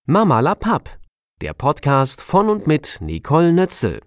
Mama la Papp, der Podcast von und mit Nicole Nötzel.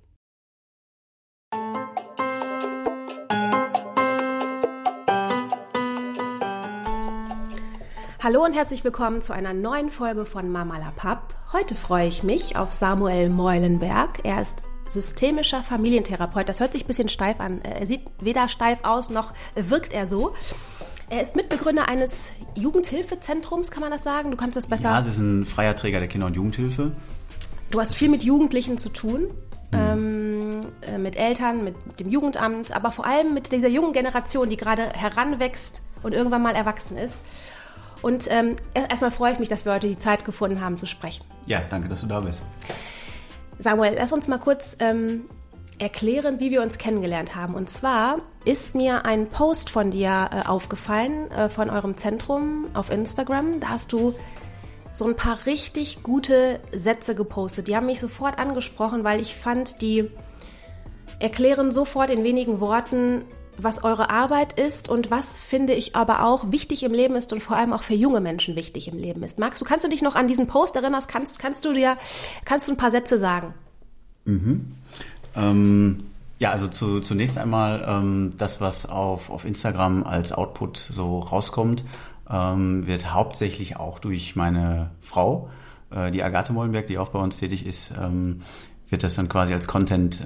Hallo und herzlich willkommen zu einer neuen Folge von Mama la Papp. Heute freue ich mich auf Samuel Meulenberg. Er ist systemischer Familientherapeut. Das hört sich ein bisschen steif an. Er sieht weder steif aus, noch wirkt er so. Er ist Mitbegründer eines Jugendhilfezentrums, kann man das sagen? Du kannst das besser... Ja, es ist ein freier Träger der Kinder- und Jugendhilfe. Du hast viel mit Jugendlichen zu tun, mit Eltern, mit dem Jugendamt, aber vor allem mit dieser jungen Generation, die gerade heranwächst und irgendwann mal erwachsen ist. Und erstmal freue ich mich, dass wir heute die Zeit gefunden haben, zu sprechen. Ja, danke, dass du da bist. Samuel, lass uns mal kurz erklären, wie wir uns kennengelernt haben. Und zwar ist mir ein Post von dir aufgefallen, von eurem Zentrum auf Instagram. Da hast du so ein paar richtig gute Sätze gepostet. Die haben mich sofort angesprochen, weil ich fand, die erklären sofort in wenigen Worten, was eure Arbeit ist und was, finde ich, aber auch wichtig im Leben ist und vor allem auch für junge Menschen wichtig im Leben ist. Kannst du dich noch an diesen Post erinnern? Kannst du ein paar Sätze sagen? Ja, also zunächst einmal das, was auf Instagram als Output so rauskommt, wird hauptsächlich auch durch meine Frau, die Agathe Meulenberg, die auch bei uns tätig ist, wird das dann quasi als Content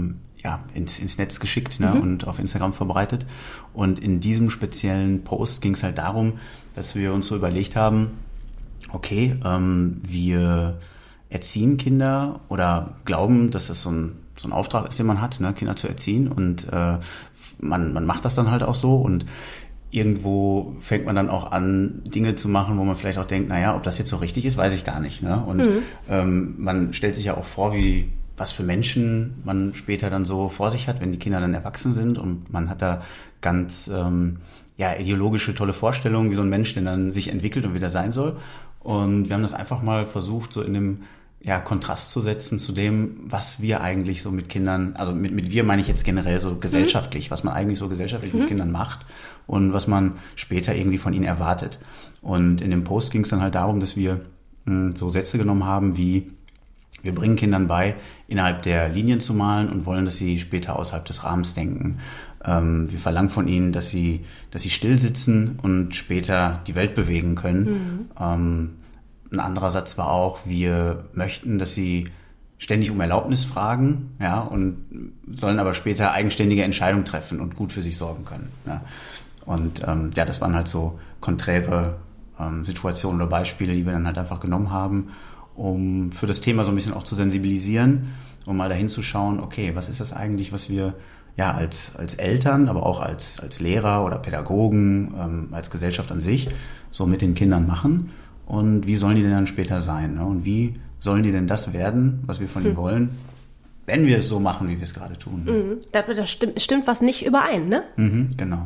ins Netz geschickt, ne, und auf Instagram verbreitet. Und in diesem speziellen Post ging es halt darum, dass wir uns so überlegt haben, okay, wir erziehen Kinder oder glauben, dass das so ein Auftrag ist, den man hat, ne, Kinder zu erziehen, und man macht das dann halt auch so, und irgendwo fängt man dann auch an, Dinge zu machen, wo man vielleicht auch denkt, naja, ob das jetzt so richtig ist, weiß ich gar nicht, ne? Und man stellt sich ja auch vor, was für Menschen man später dann so vor sich hat, wenn die Kinder dann erwachsen sind, und man hat da ganz ideologische, tolle Vorstellungen, wie so ein Mensch denn dann sich entwickelt und wieder sein soll. Und wir haben das einfach mal versucht, so in einem Kontrast zu setzen zu dem, was wir eigentlich so mit Kindern, also mit wir meine ich jetzt generell so gesellschaftlich, was man eigentlich so gesellschaftlich mit Kindern macht und was man später irgendwie von ihnen erwartet. Und in dem Post ging es dann halt darum, dass wir so Sätze genommen haben wie: Wir bringen Kindern bei, innerhalb der Linien zu malen und wollen, dass sie später außerhalb des Rahmens denken. Wir verlangen von ihnen, dass sie still sitzen und später die Welt bewegen können. Ein anderer Satz war auch: Wir möchten, dass sie ständig um Erlaubnis fragen, ja, und sollen aber später eigenständige Entscheidungen treffen und gut für sich sorgen können. Ja. Und das waren halt so konträre Situationen oder Beispiele, die wir dann halt einfach genommen haben, um für das Thema so ein bisschen auch zu sensibilisieren, um mal dahin zu schauen, okay, was ist das eigentlich, was wir als Eltern, aber auch als Lehrer oder Pädagogen, als Gesellschaft an sich so mit den Kindern machen, und wie sollen die denn dann später sein, ne? Und wie sollen die denn das werden, was wir von ihnen wollen, wenn wir es so machen, wie wir es gerade tun. Ne? Da stimmt was nicht überein, ne? Genau.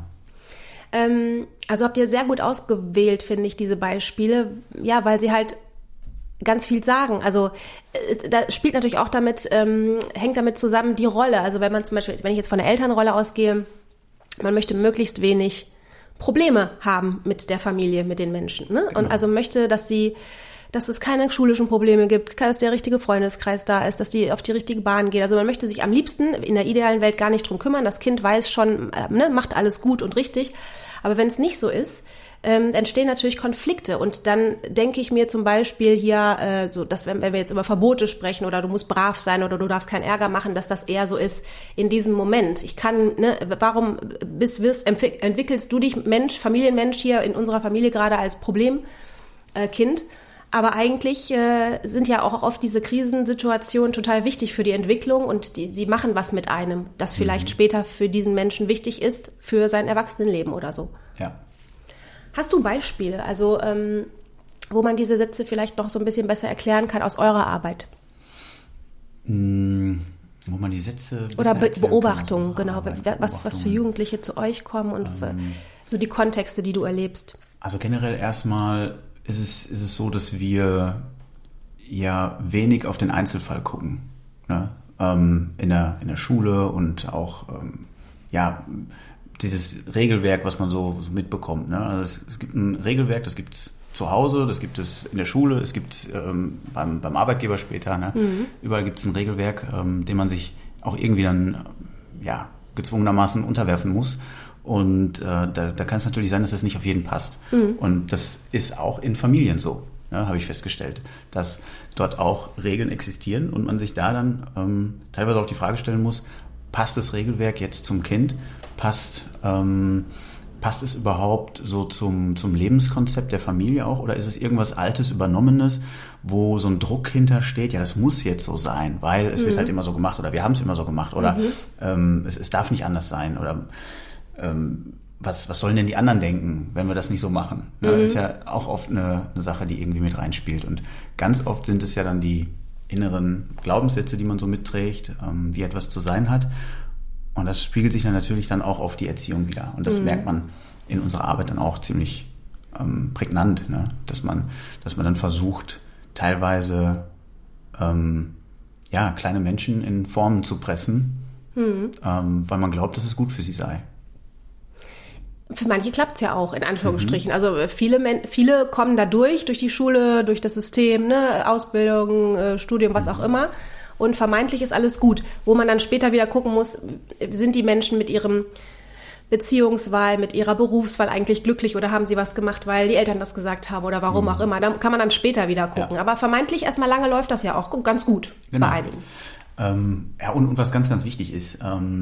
Also habt ihr sehr gut ausgewählt, finde ich, diese Beispiele, ja, weil sie halt ganz viel sagen. Also da spielt natürlich auch hängt damit zusammen die Rolle. Also wenn ich jetzt von der Elternrolle ausgehe, man möchte möglichst wenig Probleme haben mit der Familie, mit den Menschen, ne? Genau. Und also möchte, dass es keine schulischen Probleme gibt, dass der richtige Freundeskreis da ist, dass die auf die richtige Bahn geht. Also man möchte sich am liebsten in der idealen Welt gar nicht drum kümmern. Das Kind weiß schon, macht alles gut und richtig. Aber wenn es nicht so ist, entstehen natürlich Konflikte. Und dann denke ich mir zum Beispiel hier, dass wenn wir jetzt über Verbote sprechen oder du musst brav sein oder du darfst keinen Ärger machen, dass das eher so ist in diesem Moment. Warum entwickelst du dich Familienmensch hier in unserer Familie gerade als Problemkind? Aber eigentlich sind ja auch oft diese Krisensituationen total wichtig für die Entwicklung, und sie machen was mit einem, das vielleicht später für diesen Menschen wichtig ist, für sein Erwachsenenleben oder so. Ja. Hast du Beispiele, also wo man diese Sätze vielleicht noch so ein bisschen besser erklären kann aus eurer Arbeit? Wo man die Sätze oder Beobachtungen, genau, was für Jugendliche zu euch kommen und so die Kontexte, die du erlebst. Also generell erstmal ist es so, dass wir ja wenig auf den Einzelfall gucken, ne? In der Schule und auch dieses Regelwerk, was man so mitbekommt, ne? Also es gibt ein Regelwerk, das gibt's zu Hause, das gibt es in der Schule, es gibt es beim Arbeitgeber später. Ne? Überall gibt es ein Regelwerk, dem man sich auch irgendwie dann gezwungenermaßen unterwerfen muss. Und da kann es natürlich sein, dass das nicht auf jeden passt. Und das ist auch in Familien so, ne, habe ich festgestellt, dass dort auch Regeln existieren und man sich da dann teilweise auch die Frage stellen muss, passt das Regelwerk jetzt zum Kind? Passt es überhaupt so zum Lebenskonzept der Familie auch? Oder ist es irgendwas Altes, Übernommenes, wo so ein Druck hintersteht? Ja, das muss jetzt so sein, weil es wird halt immer so gemacht oder wir haben es immer so gemacht oder es darf nicht anders sein oder was sollen denn die anderen denken, wenn wir das nicht so machen? Ja, ist ja auch oft eine Sache, die irgendwie mit reinspielt. Und ganz oft sind es ja dann die inneren Glaubenssätze, die man so mitträgt, wie etwas zu sein hat. Und das spiegelt sich dann natürlich dann auch auf die Erziehung wieder. Und das merkt man in unserer Arbeit dann auch ziemlich prägnant, ne? Dass man dann versucht, teilweise kleine Menschen in Formen zu pressen, weil man glaubt, dass es gut für sie sei. Für manche klappt's ja auch, in Anführungsstrichen. Also viele kommen da durch die Schule, durch das System, ne, Ausbildung, Studium, was auch immer. Und vermeintlich ist alles gut. Wo man dann später wieder gucken muss, sind die Menschen mit ihrem Beziehungswahl, mit ihrer Berufswahl eigentlich glücklich oder haben sie was gemacht, weil die Eltern das gesagt haben oder warum auch immer. Da kann man dann später wieder gucken. Ja. Aber vermeintlich erstmal lange läuft das ja auch ganz gut bei einigen. Und was ganz, ganz wichtig ist,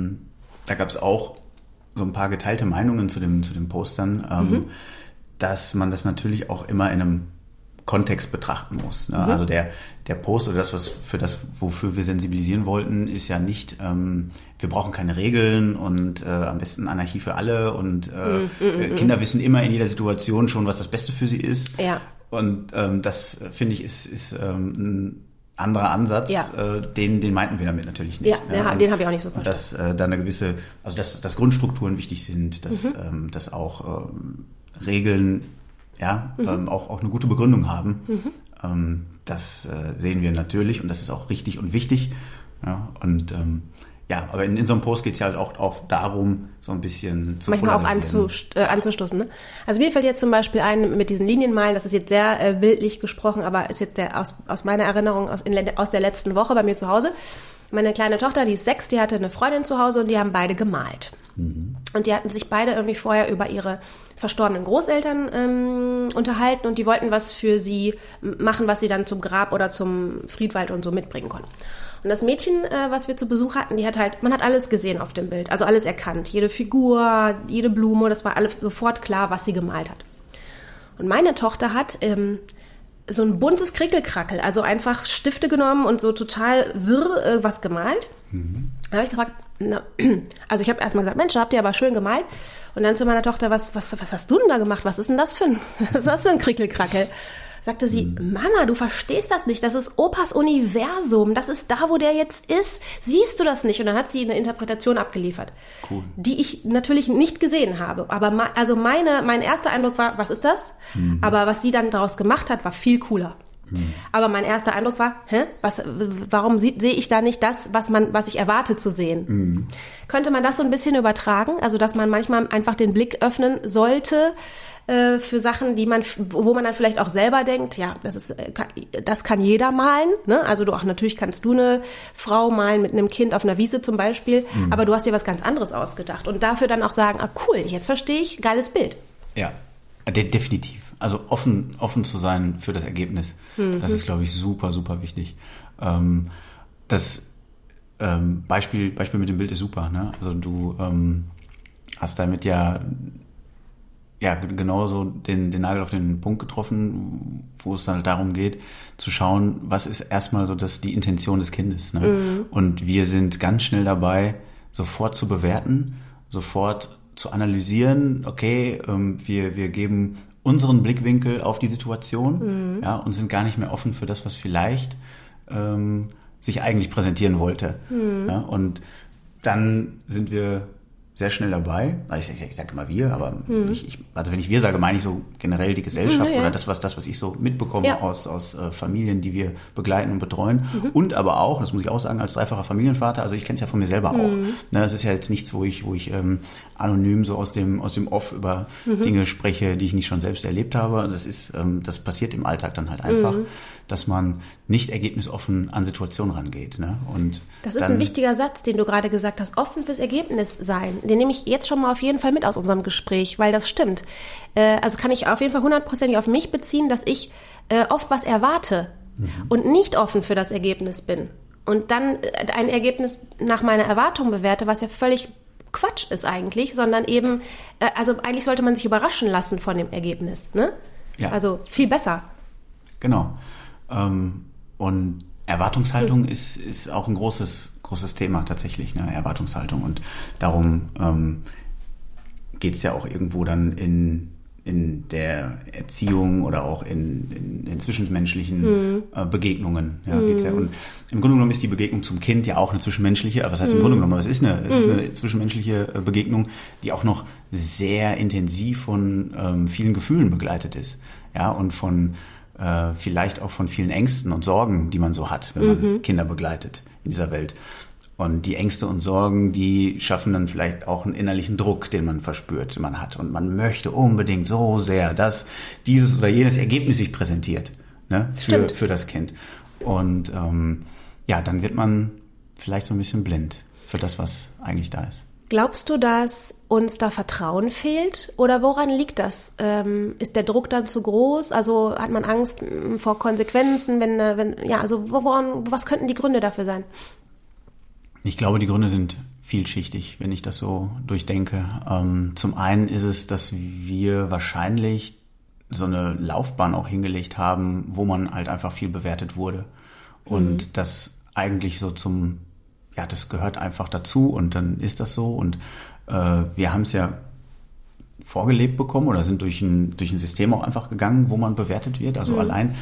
da gab's auch so ein paar geteilte Meinungen zu den Postern, dass man das natürlich auch immer in einem Kontext betrachten muss. Ne? Also der Post oder wofür wir sensibilisieren wollten, ist ja nicht, wir brauchen keine Regeln und am besten Anarchie für alle und Kinder wissen immer in jeder Situation schon, was das Beste für sie ist. Ja. Und das, finde ich, ist ein anderer Ansatz, den meinten wir damit natürlich nicht. Ja, den habe ich auch nicht so verstanden. Dass da eine gewisse, also dass Grundstrukturen wichtig sind, dass auch Regeln auch eine gute Begründung haben. Das sehen wir natürlich und das ist auch richtig und wichtig. Ja, und aber in so einem Post geht es ja halt auch darum, so ein bisschen zu manchmal auch anzustoßen. Ne? Also mir fällt jetzt zum Beispiel ein, mit diesen Linienmalen, das ist jetzt sehr bildlich gesprochen, aber ist jetzt aus meiner Erinnerung aus der letzten Woche bei mir zu Hause. Meine kleine Tochter, die ist 6, die hatte eine Freundin zu Hause und die haben beide gemalt. Und die hatten sich beide irgendwie vorher über ihre verstorbenen Großeltern unterhalten und die wollten was für sie machen, was sie dann zum Grab oder zum Friedwald und so mitbringen konnten. Und das Mädchen, was wir zu Besuch hatten, man hat alles gesehen auf dem Bild, also alles erkannt. Jede Figur, jede Blume, das war alles sofort klar, was sie gemalt hat. Und meine Tochter hat so ein buntes Krickelkrackel, also einfach Stifte genommen und so total wirr was gemalt. Da habe ich gefragt, also ich habe erstmal gesagt, Mensch, habt ihr aber schön gemalt. Und dann zu meiner Tochter, was hast du denn da gemacht? Was ist denn das für ein Krickelkrackel? Sagte sie, Mama, du verstehst das nicht, das ist Opas Universum, das ist da, wo der jetzt ist, siehst du das nicht? Und dann hat sie eine Interpretation abgeliefert, die ich natürlich nicht gesehen habe. Aber mein erster Eindruck war, was ist das? Aber was sie dann daraus gemacht hat, war viel cooler. Aber mein erster Eindruck war, warum sehe ich da nicht das, was ich erwarte zu sehen? Könnte man das so ein bisschen übertragen? Also, dass man manchmal einfach den Blick öffnen sollte für Sachen, wo man dann vielleicht auch selber denkt, ja, das kann jeder malen, ne? Also natürlich kannst du eine Frau malen mit einem Kind auf einer Wiese zum Beispiel, aber du hast dir was ganz anderes ausgedacht und dafür dann auch sagen, cool, jetzt verstehe ich, geiles Bild. Ja, definitiv. Also offen zu sein für das Ergebnis, das ist, glaube ich, super, super wichtig. Das Beispiel mit dem Bild ist super, ne? Also du hast damit ja genauso den Nagel auf den Punkt getroffen, wo es dann halt darum geht, zu schauen, was ist erstmal so die Intention des Kindes. Ne? Und wir sind ganz schnell dabei, sofort zu bewerten, sofort zu analysieren, okay, wir geben unseren Blickwinkel auf die Situation, und sind gar nicht mehr offen für das, was vielleicht sich eigentlich präsentieren wollte. Ja? Und dann sind wir sehr schnell dabei. Also ich sage immer wir, aber also wenn ich wir sage, meine ich so generell die Gesellschaft oder das, was ich so mitbekomme aus Familien, die wir begleiten und betreuen. Und aber auch, das muss ich auch sagen, als dreifacher Familienvater, also ich kenne es ja von mir selber auch. Ne, das ist ja jetzt nichts, wo ich anonym so aus dem Off über Dinge spreche, die ich nicht schon selbst erlebt habe. Das passiert im Alltag dann halt einfach, dass man nicht ergebnisoffen an Situationen rangeht. Ne? Und das ist ein wichtiger Satz, den du gerade gesagt hast, offen fürs Ergebnis sein. Den nehme ich jetzt schon mal auf jeden Fall mit aus unserem Gespräch, weil das stimmt. Also kann ich auf jeden Fall 100% auf mich beziehen, dass ich oft was erwarte und nicht offen für das Ergebnis bin. Und dann ein Ergebnis nach meiner Erwartung bewerte, was ja völlig Quatsch ist eigentlich, sondern eben, also eigentlich sollte man sich überraschen lassen von dem Ergebnis. Ne? Ja. Also viel besser. Genau. Und Erwartungshaltung ist auch ein großes Thema tatsächlich, ne? Erwartungshaltung. Und darum geht es ja auch irgendwo dann in der Erziehung oder auch in zwischenmenschlichen Begegnungen. Ja, geht's ja. Und im Grunde genommen ist die Begegnung zum Kind ja auch eine zwischenmenschliche, aber was heißt im Grunde genommen? Es ist eine zwischenmenschliche Begegnung, die auch noch sehr intensiv von vielen Gefühlen begleitet ist. Ja, und von vielleicht auch von vielen Ängsten und Sorgen, die man so hat, wenn man Kinder begleitet in dieser Welt. Und die Ängste und Sorgen, die schaffen dann vielleicht auch einen innerlichen Druck, den man verspürt, den man hat. Und man möchte unbedingt so sehr, dass dieses oder jenes Ergebnis sich präsentiert, ne, für das Kind. Und dann wird man vielleicht so ein bisschen blind für das, was eigentlich da ist. Glaubst du, dass uns da Vertrauen fehlt? Oder woran liegt das? Ist der Druck dann zu groß? Also hat man Angst vor Konsequenzen? Was könnten die Gründe dafür sein? Ich glaube, die Gründe sind vielschichtig, wenn ich das so durchdenke. Zum einen ist es, dass wir wahrscheinlich so eine Laufbahn auch hingelegt haben, wo man halt einfach viel bewertet wurde. Und das eigentlich so das gehört einfach dazu und dann ist das so. Und wir haben es ja vorgelebt bekommen oder sind durch ein System auch einfach gegangen, wo man bewertet wird. Also allein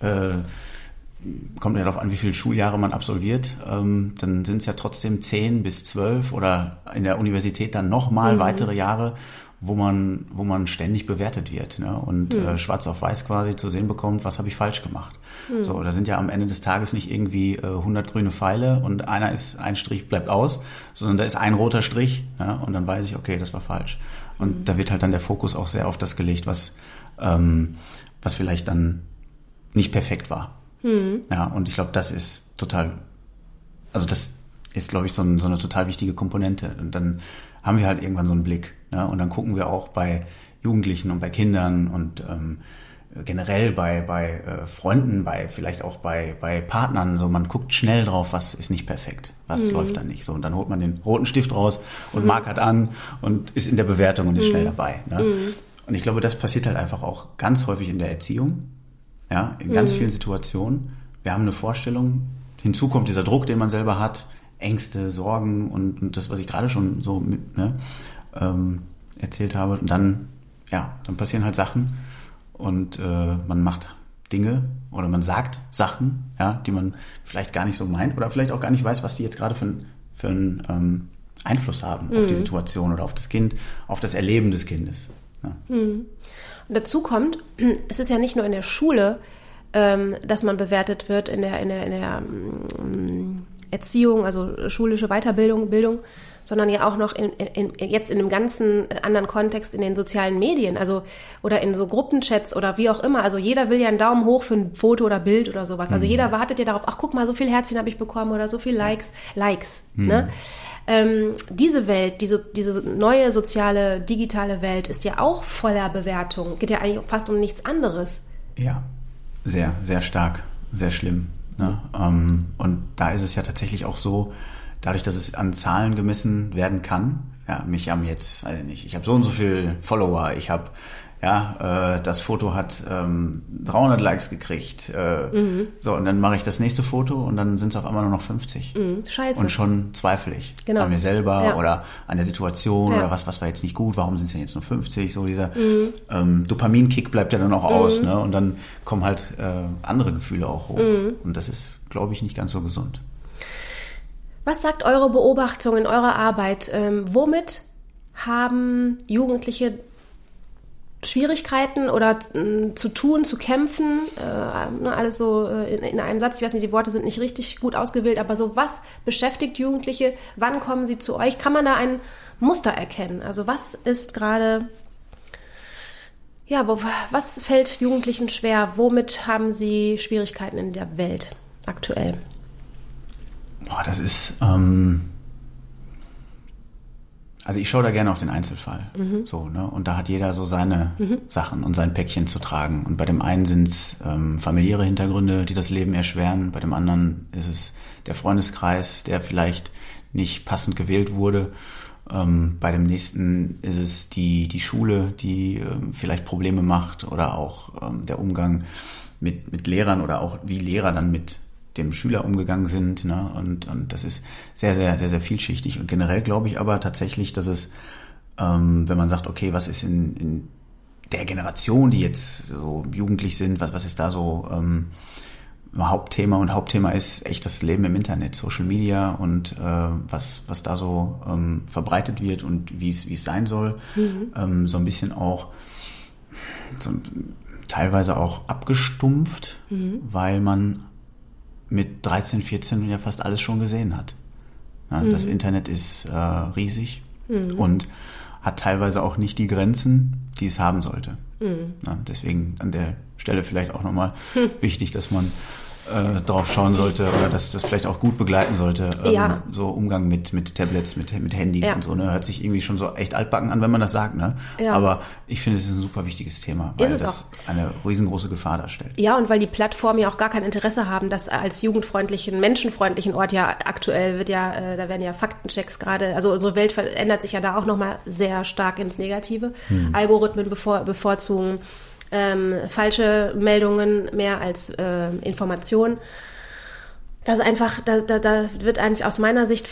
kommt ja darauf an, wie viele Schuljahre man absolviert. Dann sind es ja trotzdem 10 bis 12 oder in der Universität dann nochmal weitere Jahre, wo man ständig bewertet wird, ne? Und schwarz auf weiß quasi zu sehen bekommt, was habe ich falsch gemacht. So, da sind ja am Ende des Tages nicht irgendwie 100 grüne Pfeile und ein Strich bleibt aus, sondern da ist ein roter Strich, ja? Und dann weiß ich, okay, das war falsch. Und da wird halt dann der Fokus auch sehr auf das gelegt, was vielleicht dann nicht perfekt war. Ja, und ich glaube, das ist total, also das ist, glaube ich, so eine total wichtige Komponente. Und dann haben wir halt irgendwann so einen Blick, ne? Und dann gucken wir auch bei Jugendlichen und bei Kindern und generell bei Freunden, vielleicht auch bei Partnern, so man guckt schnell drauf, was ist nicht perfekt, was läuft da nicht. So, und dann holt man den roten Stift raus und markert an und ist in der Bewertung und ist schnell dabei. Ne? Und ich glaube, das passiert halt einfach auch ganz häufig in der Erziehung, ja, in ganz vielen Situationen. Wir haben eine Vorstellung, hinzu kommt dieser Druck, den man selber hat, Ängste, Sorgen und das, was ich gerade schon so erzählt habe. Und dann passieren halt Sachen und man macht Dinge oder man sagt Sachen, ja, die man vielleicht gar nicht so meint oder vielleicht auch gar nicht weiß, was die jetzt gerade für einen Einfluss haben auf die Situation oder auf das Kind, auf das Erleben des Kindes. Ja. Und dazu kommt, es ist ja nicht nur in der Schule, dass man bewertet wird in der Erziehung, also schulische Bildung, sondern ja auch noch jetzt in einem ganzen anderen Kontext in den sozialen Medien, also oder in so Gruppenchats oder wie auch immer. Also jeder will ja einen Daumen hoch für ein Foto oder Bild oder sowas. Also jeder wartet ja darauf, ach guck mal, so viel Herzchen habe ich bekommen oder so viel Likes. Ne? Diese Welt, diese neue soziale, digitale Welt ist ja auch voller Bewertung. Geht ja eigentlich fast um nichts anderes. Ja, sehr, sehr stark, sehr schlimm. Ne? Und da ist es ja tatsächlich auch so, dadurch, dass es an Zahlen gemessen werden kann, ja, mich haben jetzt, weiß ich nicht, ich habe so und so viel Follower, ich habe, das Foto hat 300 Likes gekriegt, so, und dann mache ich das nächste Foto und dann sind es auf einmal nur noch 50. Scheiße. Und schon zweifle ich an mir selber oder an der Situation oder was war jetzt nicht gut, warum sind es denn jetzt nur 50, so dieser Dopaminkick bleibt ja dann auch aus, ne? Und dann kommen halt andere Gefühle auch hoch und das ist, glaube ich, nicht ganz so gesund. Was sagt eure Beobachtung in eurer Arbeit? Womit haben Jugendliche Schwierigkeiten oder zu tun, zu kämpfen, alles so in einem Satz, ich weiß nicht, die Worte sind nicht richtig gut ausgewählt, aber so, was beschäftigt Jugendliche, wann kommen sie zu euch, kann man da ein Muster erkennen? Also was ist gerade, was fällt Jugendlichen schwer, womit haben sie Schwierigkeiten in der Welt aktuell? Das ist, also ich schaue da gerne auf den Einzelfall. So, ne? Und da hat jeder so seine Sachen und sein Päckchen zu tragen. Und bei dem einen sind es familiäre Hintergründe, die das Leben erschweren. Bei dem anderen ist es der Freundeskreis, der vielleicht nicht passend gewählt wurde. Bei dem nächsten ist es die Schule, die vielleicht Probleme macht, oder auch der Umgang mit Lehrern oder auch wie Lehrer dann mit dem Schüler umgegangen sind, ne? Und das ist sehr, sehr, sehr, sehr vielschichtig. Und generell glaube ich aber tatsächlich, dass es, wenn man sagt, okay, was ist in der Generation, die jetzt so jugendlich sind, was ist da so Hauptthema? Und Hauptthema ist echt das Leben im Internet, Social Media und was da so verbreitet wird und wie es sein soll. So ein bisschen auch teilweise auch abgestumpft, weil man mit 13, 14 ja fast alles schon gesehen hat. Ja, das Internet ist riesig und hat teilweise auch nicht die Grenzen, die es haben sollte. Ja, deswegen an der Stelle vielleicht auch nochmal wichtig, dass man drauf schauen sollte oder dass das vielleicht auch gut begleiten sollte. So Umgang mit Tablets, mit Handys und so. Ne? Hört sich irgendwie schon so echt altbacken an, wenn man das sagt. Ne? Ja. Aber ich finde, es ist ein super wichtiges Thema, weil das eine riesengroße Gefahr darstellt. Ja, und weil die Plattformen ja auch gar kein Interesse haben, das als jugendfreundlichen, menschenfreundlichen Ort ja aktuell wird ja, da werden ja Faktenchecks gerade, also unsere Welt verändert sich ja da auch nochmal sehr stark ins Negative. Algorithmen bevorzugen falsche Meldungen mehr als Informationen. Das ist einfach, da wird eigentlich aus meiner Sicht,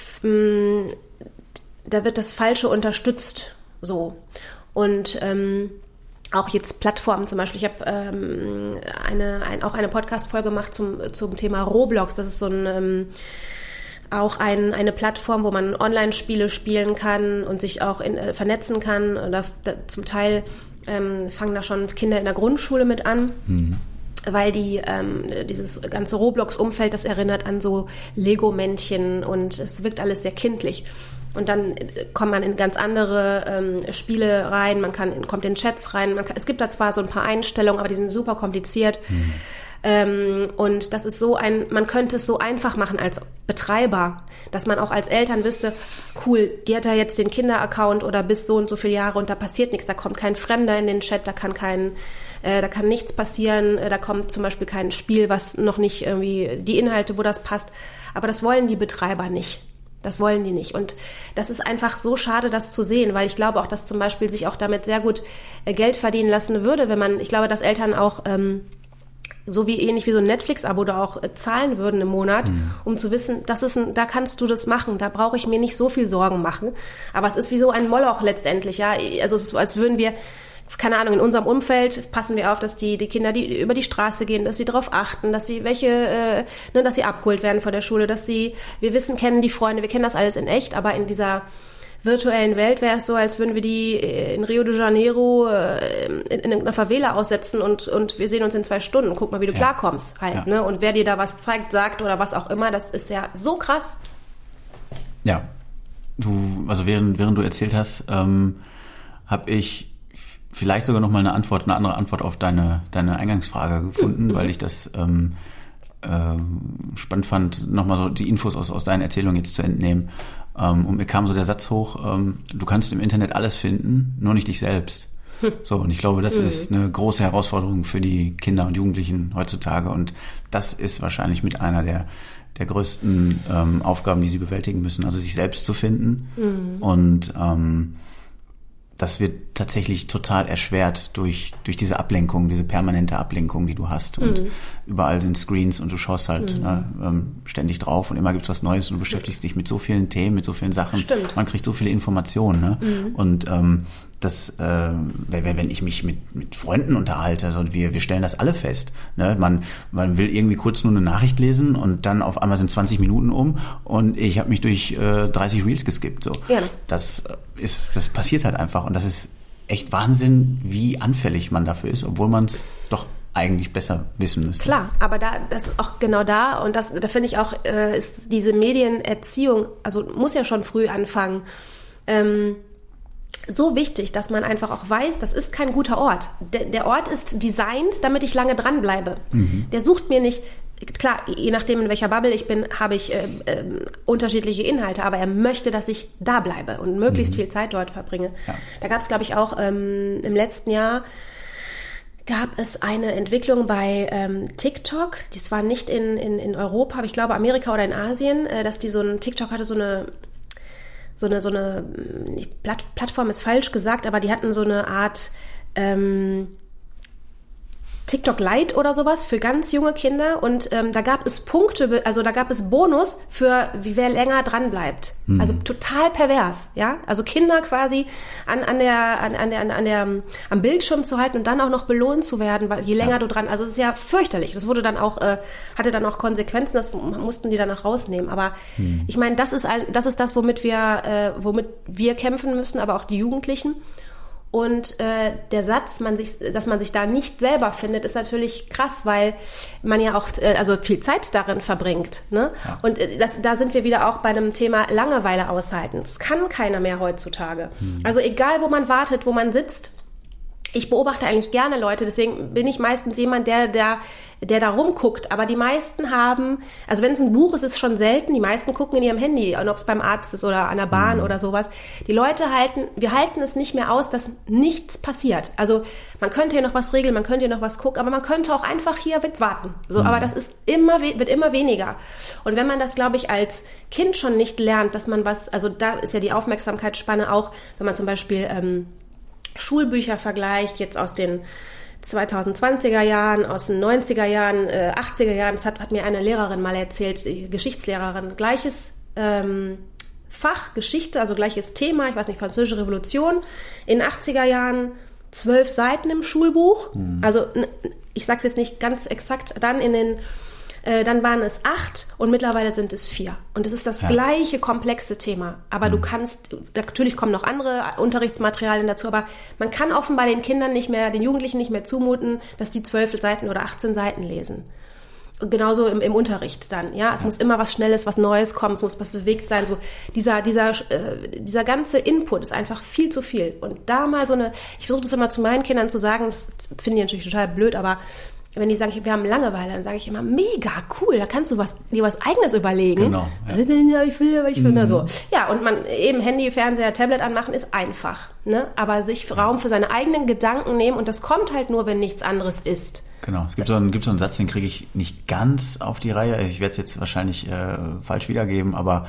da wird das Falsche unterstützt, so. Und auch jetzt Plattformen zum Beispiel. Ich habe auch eine Podcast-Folge gemacht zum Thema Roblox. Das ist so auch eine Plattform, wo man Online-Spiele spielen kann und sich auch vernetzen kann. Oder zum Teil fangen da schon Kinder in der Grundschule mit an, weil dieses ganze Roblox-Umfeld, das erinnert an so Lego-Männchen und es wirkt alles sehr kindlich. Und dann kommt man in ganz andere Spiele rein, kommt in Chats rein. Es gibt da zwar so ein paar Einstellungen, aber die sind super kompliziert. Und das ist man könnte es so einfach machen als Betreiber, dass man auch als Eltern wüsste, cool, die hat da jetzt den Kinderaccount oder bis so und so viele Jahre und da passiert nichts, da kommt kein Fremder in den Chat, da kann nichts passieren, da kommt zum Beispiel kein Spiel, was noch nicht irgendwie die Inhalte, wo das passt, aber das wollen die Betreiber nicht. Das wollen die nicht. Und das ist einfach so schade, das zu sehen, weil ich glaube auch, dass zum Beispiel sich auch damit sehr gut Geld verdienen lassen würde, ich glaube, dass Eltern auch so wie ähnlich wie so ein Netflix-Abo da auch zahlen würden im Monat, um zu wissen, da kannst du das machen, da brauche ich mir nicht so viel Sorgen machen. Aber es ist wie so ein Moloch letztendlich, ja. Also es ist so, als würden wir, keine Ahnung, in unserem Umfeld passen wir auf, dass die Kinder, die über die Straße gehen, dass sie darauf achten, dass sie dass sie abgeholt werden von der Schule, wir kennen die Freunde, wir kennen das alles in echt, aber in dieser virtuellen Welt wäre es so, als würden wir die in Rio de Janeiro in einer Favela aussetzen und wir sehen uns in 2 Stunden. Guck mal, wie du klarkommst halt. Ja. Ne? Und wer dir da was zeigt, sagt oder was auch immer, das ist ja so krass. Ja, während du erzählt hast, habe ich vielleicht sogar noch mal eine andere Antwort auf deine Eingangsfrage gefunden, weil ich das spannend fand, nochmal so die Infos aus deinen Erzählungen jetzt zu entnehmen. Und mir kam so der Satz hoch, du kannst im Internet alles finden, nur nicht dich selbst. So, und ich glaube, das ist eine große Herausforderung für die Kinder und Jugendlichen heutzutage. Und das ist wahrscheinlich mit einer der größten Aufgaben, die sie bewältigen müssen, also sich selbst zu finden. Und das wird tatsächlich total erschwert durch diese Ablenkung, diese permanente Ablenkung, die du hast. Und überall sind Screens und du schaust halt ständig drauf und immer gibt's was Neues und du beschäftigst dich mit so vielen Themen, mit so vielen Sachen. Stimmt. Man kriegt so viele Informationen. Ne? Und wenn ich mich mit Freunden unterhalte, also wir stellen das alle fest. Ne? Man will irgendwie kurz nur eine Nachricht lesen und dann auf einmal sind 20 Minuten um und ich habe mich durch 30 Reels geskippt. So. Ja. Das das passiert halt einfach. Und das ist echt Wahnsinn, wie anfällig man dafür ist, obwohl man es doch eigentlich besser wissen müsste. Klar, aber das ist auch genau da. Und da finde ich auch, ist diese Medienerziehung, also muss ja schon früh anfangen, so wichtig, dass man einfach auch weiß, das ist kein guter Ort. Der Ort ist designt, damit ich lange dranbleibe. Der sucht mir nicht, klar, je nachdem, in welcher Bubble ich bin, habe ich unterschiedliche Inhalte, aber er möchte, dass ich da bleibe und möglichst viel Zeit dort verbringe. Ja. Da gab es, glaube ich, auch im letzten Jahr gab es eine Entwicklung bei TikTok, das war nicht in Europa, aber ich glaube Amerika oder in Asien, dass die TikTok hatte so eine Plattform ist falsch gesagt, aber die hatten so eine Art TikTok Lite oder sowas für ganz junge Kinder und da gab es Punkte, also da gab es Bonus für wer länger dran bleibt. Also total pervers, ja? Also Kinder quasi am Bildschirm zu halten und dann auch noch belohnt zu werden, weil je länger du dran, also es ist ja fürchterlich. Das wurde dann auch hatte dann auch Konsequenzen, das mussten die dann auch rausnehmen. Aber ich meine, das ist das, womit wir kämpfen müssen, aber auch die Jugendlichen. Und der Satz, dass man sich da nicht selber findet, ist natürlich krass, weil man ja auch viel Zeit darin verbringt. Ne? Ja. Und da sind wir wieder auch bei einem Thema Langeweile aushalten. Das kann keiner mehr heutzutage. Also egal, wo man wartet, wo man sitzt. Ich beobachte eigentlich gerne Leute, deswegen bin ich meistens jemand, der da rumguckt. Aber die meisten haben, also wenn es ein Buch ist, ist es schon selten. Die meisten gucken in ihrem Handy, und ob es beim Arzt ist oder an der Bahn oder sowas. Die Leute wir halten es nicht mehr aus, dass nichts passiert. Also man könnte hier noch was regeln, man könnte hier noch was gucken, aber man könnte auch einfach hier wegwarten. So, aber das ist wird immer weniger. Und wenn man das, glaube ich, als Kind schon nicht lernt, dass man also da ist ja die Aufmerksamkeitsspanne auch, wenn man zum Beispiel Schulbücher vergleicht, jetzt aus den 2020er Jahren, aus den 90er Jahren, 80er Jahren. Das hat mir eine Lehrerin mal erzählt, Geschichtslehrerin, gleiches Fach, Geschichte, also gleiches Thema, ich weiß nicht, Französische Revolution, in den 80er Jahren 12 Seiten im Schulbuch, also ich sage es jetzt nicht ganz exakt, dann waren es 8 und mittlerweile sind es 4. Und es ist das gleiche komplexe Thema. Aber natürlich kommen noch andere Unterrichtsmaterialien dazu, aber man kann offenbar den Jugendlichen nicht mehr zumuten, dass die 12 Seiten oder 18 Seiten lesen. Und genauso im Unterricht dann, ja. Es muss immer was Schnelles, was Neues kommen, es muss was bewegt sein. So dieser ganze Input ist einfach viel zu viel. Und da mal ich versuche das immer zu meinen Kindern zu sagen, das finde ich natürlich total blöd, aber wenn die sagen, wir haben Langeweile, dann sage ich immer, mega cool, da kannst du dir was Eigenes überlegen. Genau. Ja. Ich will mal so. Ja, und man eben Handy, Fernseher, Tablet anmachen ist einfach. Ne? Aber sich Raum für seine eigenen Gedanken nehmen und das kommt halt nur, wenn nichts anderes ist. Genau, es gibt so einen Satz, den kriege ich nicht ganz auf die Reihe. Ich werde es jetzt wahrscheinlich falsch wiedergeben, aber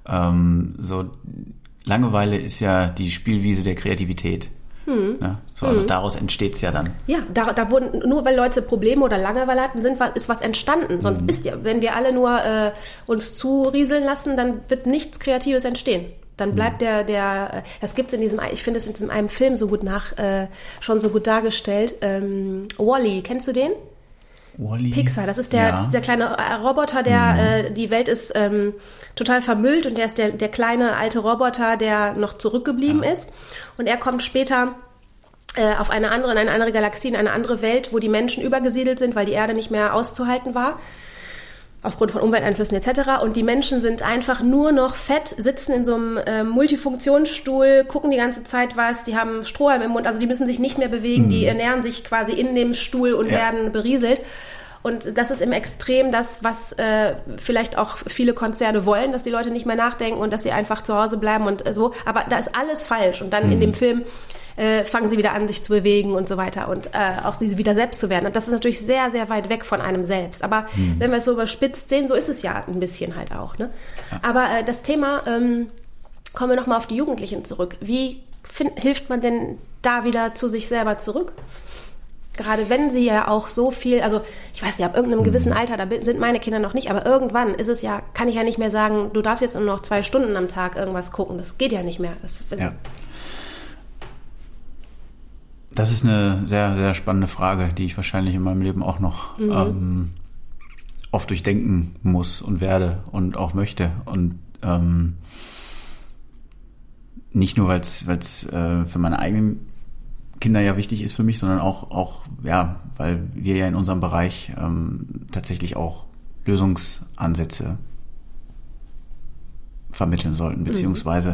so Langeweile ist ja die Spielwiese der Kreativität. Ne? So, also daraus entsteht es ja dann. Ja, da wurden, nur weil Leute Probleme oder Langeweile hatten, ist was entstanden. Sonst wenn wir alle nur uns zurieseln lassen, dann wird nichts Kreatives entstehen. Dann bleibt das gibt's ich finde es in diesem einen Film so gut schon so gut dargestellt. Wall-E, kennst du den? Wall-E? Pixar, das ist der kleine Roboter, der die Welt ist total vermüllt und der ist der kleine alte Roboter, der noch zurückgeblieben ist. Und er kommt später in eine andere Galaxie, in eine andere Welt, wo die Menschen übergesiedelt sind, weil die Erde nicht mehr auszuhalten war, aufgrund von Umwelteinflüssen etc. Und die Menschen sind einfach nur noch fett, sitzen in so einem Multifunktionsstuhl, gucken die ganze Zeit was, die haben Strohhalm im Mund, also die müssen sich nicht mehr bewegen, die ernähren sich quasi in dem Stuhl und werden berieselt. Und das ist im Extrem das, was vielleicht auch viele Konzerne wollen, dass die Leute nicht mehr nachdenken und dass sie einfach zu Hause bleiben und so. Aber da ist alles falsch. Und dann in dem Film fangen sie wieder an, sich zu bewegen und so weiter und auch sie wieder selbst zu werden. Und das ist natürlich sehr, sehr weit weg von einem selbst. Aber wenn wir es so überspitzt sehen, so ist es ja ein bisschen halt auch. Ne? Ja. Aber das Thema, kommen wir nochmal auf die Jugendlichen zurück. Wie hilft man denn da wieder zu sich selber zurück? Gerade wenn sie ja auch so viel, also ich weiß nicht, ab irgendeinem gewissen Alter, da sind meine Kinder noch nicht, aber irgendwann kann ich ja nicht mehr sagen, du darfst jetzt nur noch 2 Stunden am Tag irgendwas gucken. Das geht ja nicht mehr. Das ist eine sehr, sehr spannende Frage, die ich wahrscheinlich in meinem Leben auch noch oft durchdenken muss und werde und auch möchte. Und Nicht nur, weil es für meine eigenen Kinder ja wichtig ist für mich, sondern auch weil wir ja in unserem Bereich tatsächlich auch Lösungsansätze vermitteln sollten, beziehungsweise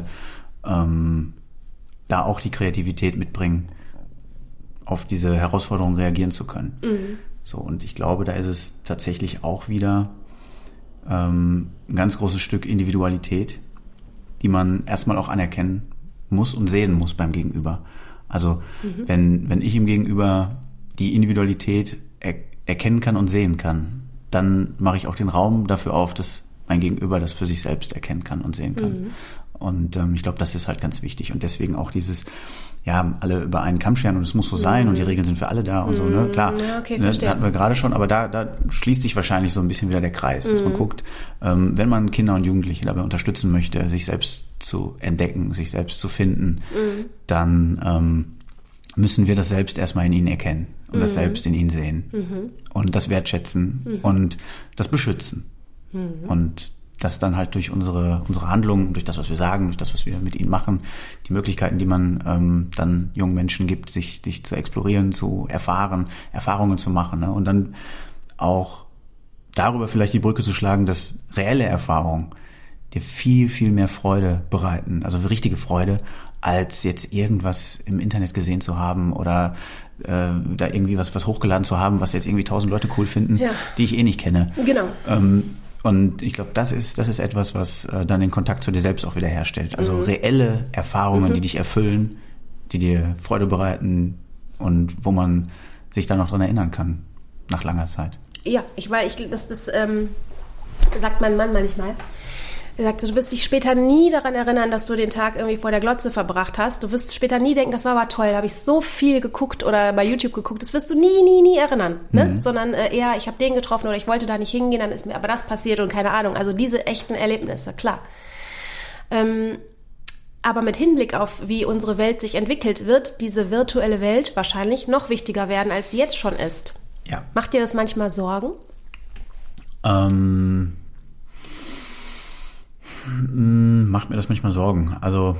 da auch die Kreativität mitbringen, auf diese Herausforderungen reagieren zu können. So, und ich glaube, da ist es tatsächlich auch wieder ein ganz großes Stück Individualität, die man erstmal auch anerkennen muss und sehen muss beim Gegenüber. Also wenn ich im Gegenüber die Individualität erkennen kann und sehen kann, dann mache ich auch den Raum dafür auf, dass mein Gegenüber das für sich selbst erkennen kann und sehen kann. Und ich glaube, das ist halt ganz wichtig. Und deswegen auch dieses, alle über einen Kamm scheren und es muss so sein und die Regeln sind für alle da und so, ne? Klar, ja, okay, ne, hatten wir gerade schon, aber da schließt sich wahrscheinlich so ein bisschen wieder der Kreis, dass man guckt, wenn man Kinder und Jugendliche dabei unterstützen möchte, sich selbst zu entdecken, sich selbst zu finden, dann müssen wir das selbst erstmal in ihnen erkennen und das selbst in ihnen sehen und das wertschätzen und das beschützen. Und das dann halt durch unsere Handlungen, durch das, was wir sagen, durch das, was wir mit ihnen machen, die Möglichkeiten, die man dann jungen Menschen gibt, sich zu explorieren, zu erfahren, Erfahrungen zu machen, ne? Und dann auch darüber vielleicht die Brücke zu schlagen, dass reelle Erfahrungen dir viel, viel mehr Freude bereiten, also richtige Freude, als jetzt irgendwas im Internet gesehen zu haben oder da irgendwie was hochgeladen zu haben, was jetzt irgendwie 1000 Leute cool finden, die ich eh nicht kenne. Genau. Und ich glaube, das ist etwas, was dann den Kontakt zu dir selbst auch wieder herstellt. Also reelle Erfahrungen, die dich erfüllen, die dir Freude bereiten und wo man sich dann noch dran erinnern kann, nach langer Zeit. Ja, das sagt mein Mann manchmal. Er sagt, du wirst dich später nie daran erinnern, dass du den Tag irgendwie vor der Glotze verbracht hast. Du wirst später nie denken, das war aber toll, da habe ich so viel geguckt oder bei YouTube geguckt. Das wirst du nie erinnern, ne? Sondern eher, ich habe den getroffen oder ich wollte da nicht hingehen, dann ist mir aber das passiert und keine Ahnung. Also diese echten Erlebnisse, klar. Aber mit Hinblick auf, wie unsere Welt sich entwickelt, wird diese virtuelle Welt wahrscheinlich noch wichtiger werden, als sie jetzt schon ist. Ja. Macht dir das manchmal Sorgen? Macht mir das manchmal Sorgen. Also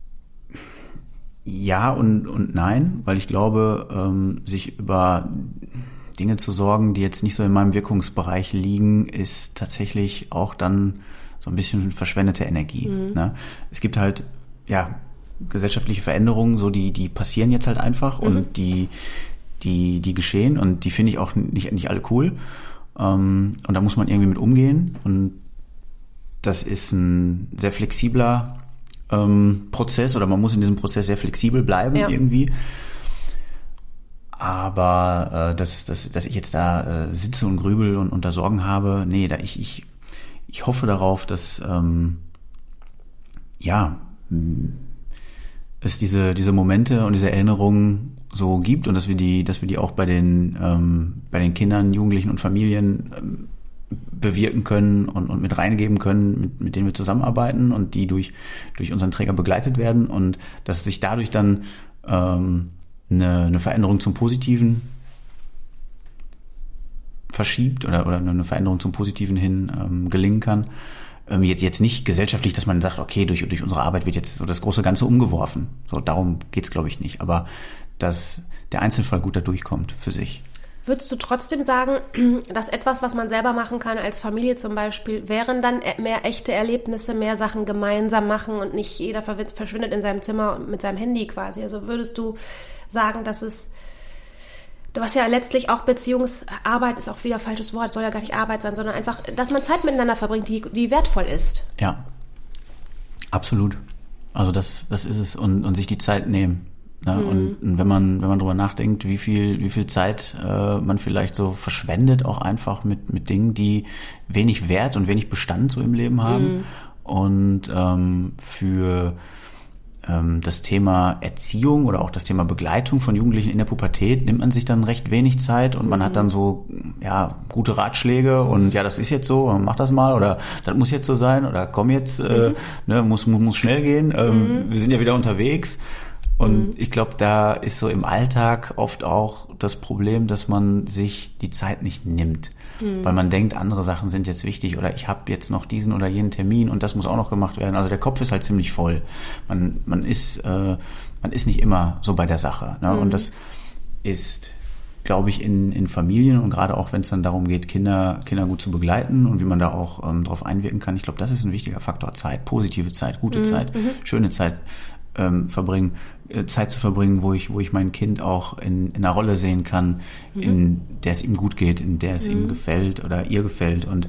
ja und nein, weil ich glaube, sich über Dinge zu sorgen, die jetzt nicht so in meinem Wirkungsbereich liegen, ist tatsächlich auch dann so ein bisschen verschwendete Energie. Ne? Es gibt halt gesellschaftliche Veränderungen, so die passieren jetzt halt einfach und die geschehen und die finde ich auch nicht alle cool. Und da muss man irgendwie mit umgehen und das ist ein sehr flexibler Prozess oder man muss in diesem Prozess sehr flexibel bleiben irgendwie. Aber dass ich jetzt da sitze und grübel und da Sorgen habe, nee, ich hoffe darauf, dass es diese Momente und diese Erinnerungen so gibt und dass wir die auch bei den Kindern, Jugendlichen und Familien bewirken können und mit reingeben können, mit denen wir zusammenarbeiten und die durch unseren Träger begleitet werden und dass sich dadurch dann eine Veränderung zum Positiven verschiebt oder eine Veränderung zum Positiven hin gelingen kann. Jetzt nicht gesellschaftlich, dass man sagt, okay, durch unsere Arbeit wird jetzt so das große Ganze umgeworfen. So, darum geht's, glaube ich, nicht. Aber dass der Einzelfall gut da durchkommt für sich. Würdest du trotzdem sagen, dass etwas, was man selber machen kann, als Familie zum Beispiel, wären dann mehr echte Erlebnisse, mehr Sachen gemeinsam machen und nicht jeder verschwindet in seinem Zimmer mit seinem Handy quasi? Also würdest du sagen, dass es, was ja letztlich auch Beziehungsarbeit ist auch wieder ein falsches Wort, soll ja gar nicht Arbeit sein, sondern einfach, dass man Zeit miteinander verbringt, die wertvoll ist? Ja, absolut. Also das ist es und sich die Zeit nehmen. Ne? Und wenn man drüber nachdenkt, wie viel Zeit man vielleicht so verschwendet, auch einfach mit Dingen, die wenig Wert und wenig Bestand so im Leben haben. Und für das Thema Erziehung oder auch das Thema Begleitung von Jugendlichen in der Pubertät nimmt man sich dann recht wenig Zeit und man hat dann so gute Ratschläge und das ist jetzt so, mach das mal oder das muss jetzt so sein oder komm jetzt, muss schnell gehen, wir sind ja wieder unterwegs. Und ich glaube, da ist so im Alltag oft auch das Problem, dass man sich die Zeit nicht nimmt. weil man denkt, andere Sachen sind jetzt wichtig oder ich habe jetzt noch diesen oder jenen Termin und das muss auch noch gemacht werden. Also der Kopf ist halt ziemlich voll. Man ist nicht immer so bei der Sache. Ne? Und das ist, glaube ich, in Familien und gerade auch, wenn es dann darum geht, Kinder gut zu begleiten und wie man da auch drauf einwirken kann. Ich glaube, das ist ein wichtiger Faktor. Zeit, positive Zeit, gute Zeit, schöne Zeit verbringen, Zeit zu verbringen, wo ich mein Kind auch in einer Rolle sehen kann, in der es ihm gut geht, in der es ihm gefällt oder ihr gefällt und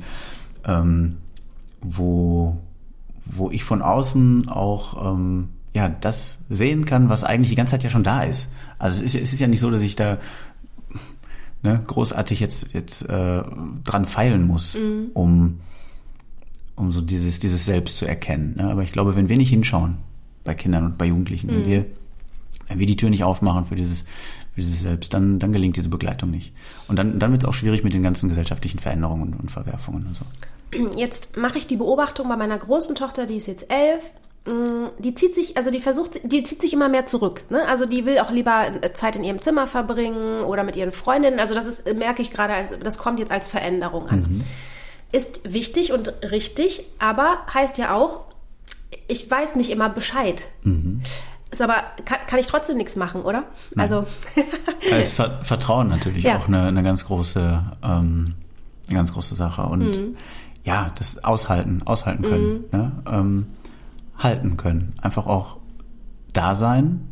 wo ich von außen auch das sehen kann, was eigentlich die ganze Zeit ja schon da ist. Also es ist ja nicht so, dass ich da großartig jetzt dran feilen muss, um so dieses Selbst zu erkennen. Ne? Aber ich glaube, wenn wir nicht hinschauen bei Kindern und bei Jugendlichen, wenn wir die Tür nicht aufmachen für dieses Selbst, dann gelingt diese Begleitung nicht. Und dann wird es auch schwierig mit den ganzen gesellschaftlichen Veränderungen und Verwerfungen und so. Jetzt mache ich die Beobachtung bei meiner großen Tochter, die ist jetzt 11. Die zieht sich immer mehr zurück. Ne? Also die will auch lieber Zeit in ihrem Zimmer verbringen oder mit ihren Freundinnen. Also das merke ich gerade, das kommt jetzt als Veränderung an. Ist wichtig und richtig, aber heißt ja auch, ich weiß nicht immer Bescheid. Ist aber, kann ich trotzdem nichts machen, oder? Nein. Also da ist Vertrauen natürlich auch eine ganz große Sache. Und das aushalten können. Ne? Halten können. Einfach auch da sein.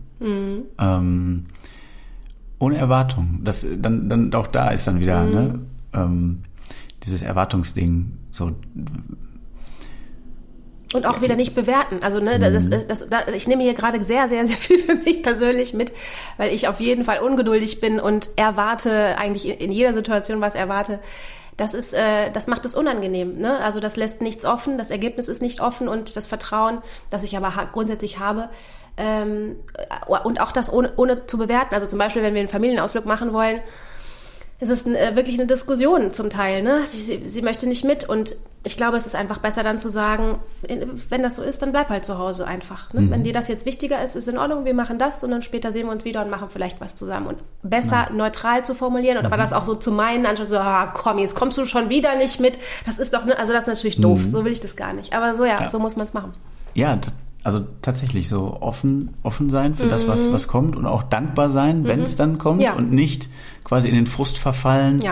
Ohne Erwartung. Das dann auch da ist dann wieder dieses Erwartungsding so. Und auch wieder nicht bewerten. Also ich nehme hier gerade sehr, sehr, sehr viel für mich persönlich mit, weil ich auf jeden Fall ungeduldig bin und erwarte eigentlich in jeder Situation was erwarte. Das macht es unangenehm. Ne? Also das lässt nichts offen, das Ergebnis ist nicht offen und das Vertrauen, das ich aber grundsätzlich habe, und auch das ohne zu bewerten. Also zum Beispiel, wenn wir einen Familienausflug machen wollen, ist es wirklich eine Diskussion zum Teil. Ne? Sie möchte nicht mit und ich glaube, es ist einfach besser dann zu sagen, wenn das so ist, dann bleib halt zu Hause einfach. Ne? Wenn dir das jetzt wichtiger ist in Ordnung, wir machen das und dann später sehen wir uns wieder und machen vielleicht was zusammen. Und besser neutral zu formulieren und aber das auch so zu meinen, anstatt so, komm, jetzt kommst du schon wieder nicht mit. Das ist doch, also das ist natürlich doof, so will ich das gar nicht. Aber so muss man es machen. Ja, also tatsächlich so offen sein für das, was kommt und auch dankbar sein, wenn es dann kommt und nicht quasi in den Frust verfallen,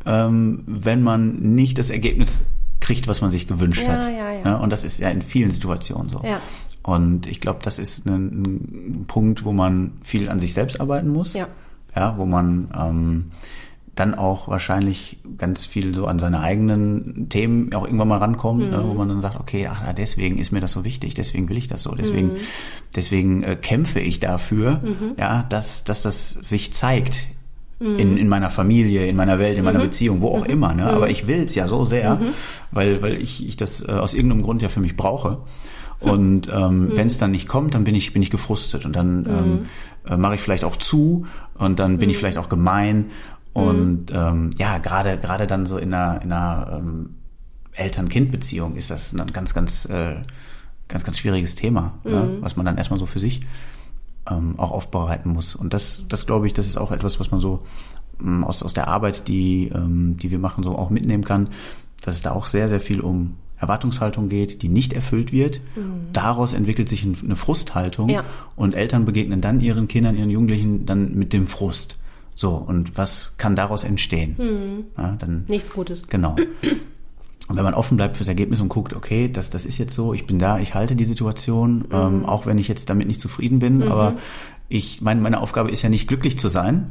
wenn man nicht das Ergebnis kriegt, was man sich gewünscht hat. Ja, und das ist ja in vielen Situationen so. Ja. Und ich glaube, das ist ein Punkt, wo man viel an sich selbst arbeiten muss. Ja, wo man dann auch wahrscheinlich ganz viel so an seine eigenen Themen auch irgendwann mal rankommt, wo man dann sagt, okay, deswegen ist mir das so wichtig, deswegen will ich das so, deswegen kämpfe ich dafür, dass das sich zeigt in meiner Familie, in meiner Welt, in meiner Beziehung, wo auch immer, ne? Aber ich will's ja so sehr, weil ich das aus irgendeinem Grund ja für mich brauche. Und wenn es dann nicht kommt, dann bin ich gefrustet und dann mache ich vielleicht auch zu und dann bin ich vielleicht auch gemein. Und gerade dann so in einer Eltern-Kind-Beziehung ist das ein ganz schwieriges Thema, was man dann erstmal so für sich auch aufbereiten muss. Und das glaube ich, das ist auch etwas, was man so aus der Arbeit, die wir machen, so auch mitnehmen kann, dass es da auch sehr, sehr viel um Erwartungshaltung geht, die nicht erfüllt wird. Daraus entwickelt sich eine Frusthaltung und Eltern begegnen dann ihren Kindern, ihren Jugendlichen dann mit dem Frust. So, und was kann daraus entstehen? Ja, dann, nichts Gutes. Genau. Und wenn man offen bleibt fürs Ergebnis und guckt, okay, das ist jetzt so, ich bin da, ich halte die Situation, auch wenn ich jetzt damit nicht zufrieden bin, aber meine Aufgabe ist ja nicht glücklich zu sein.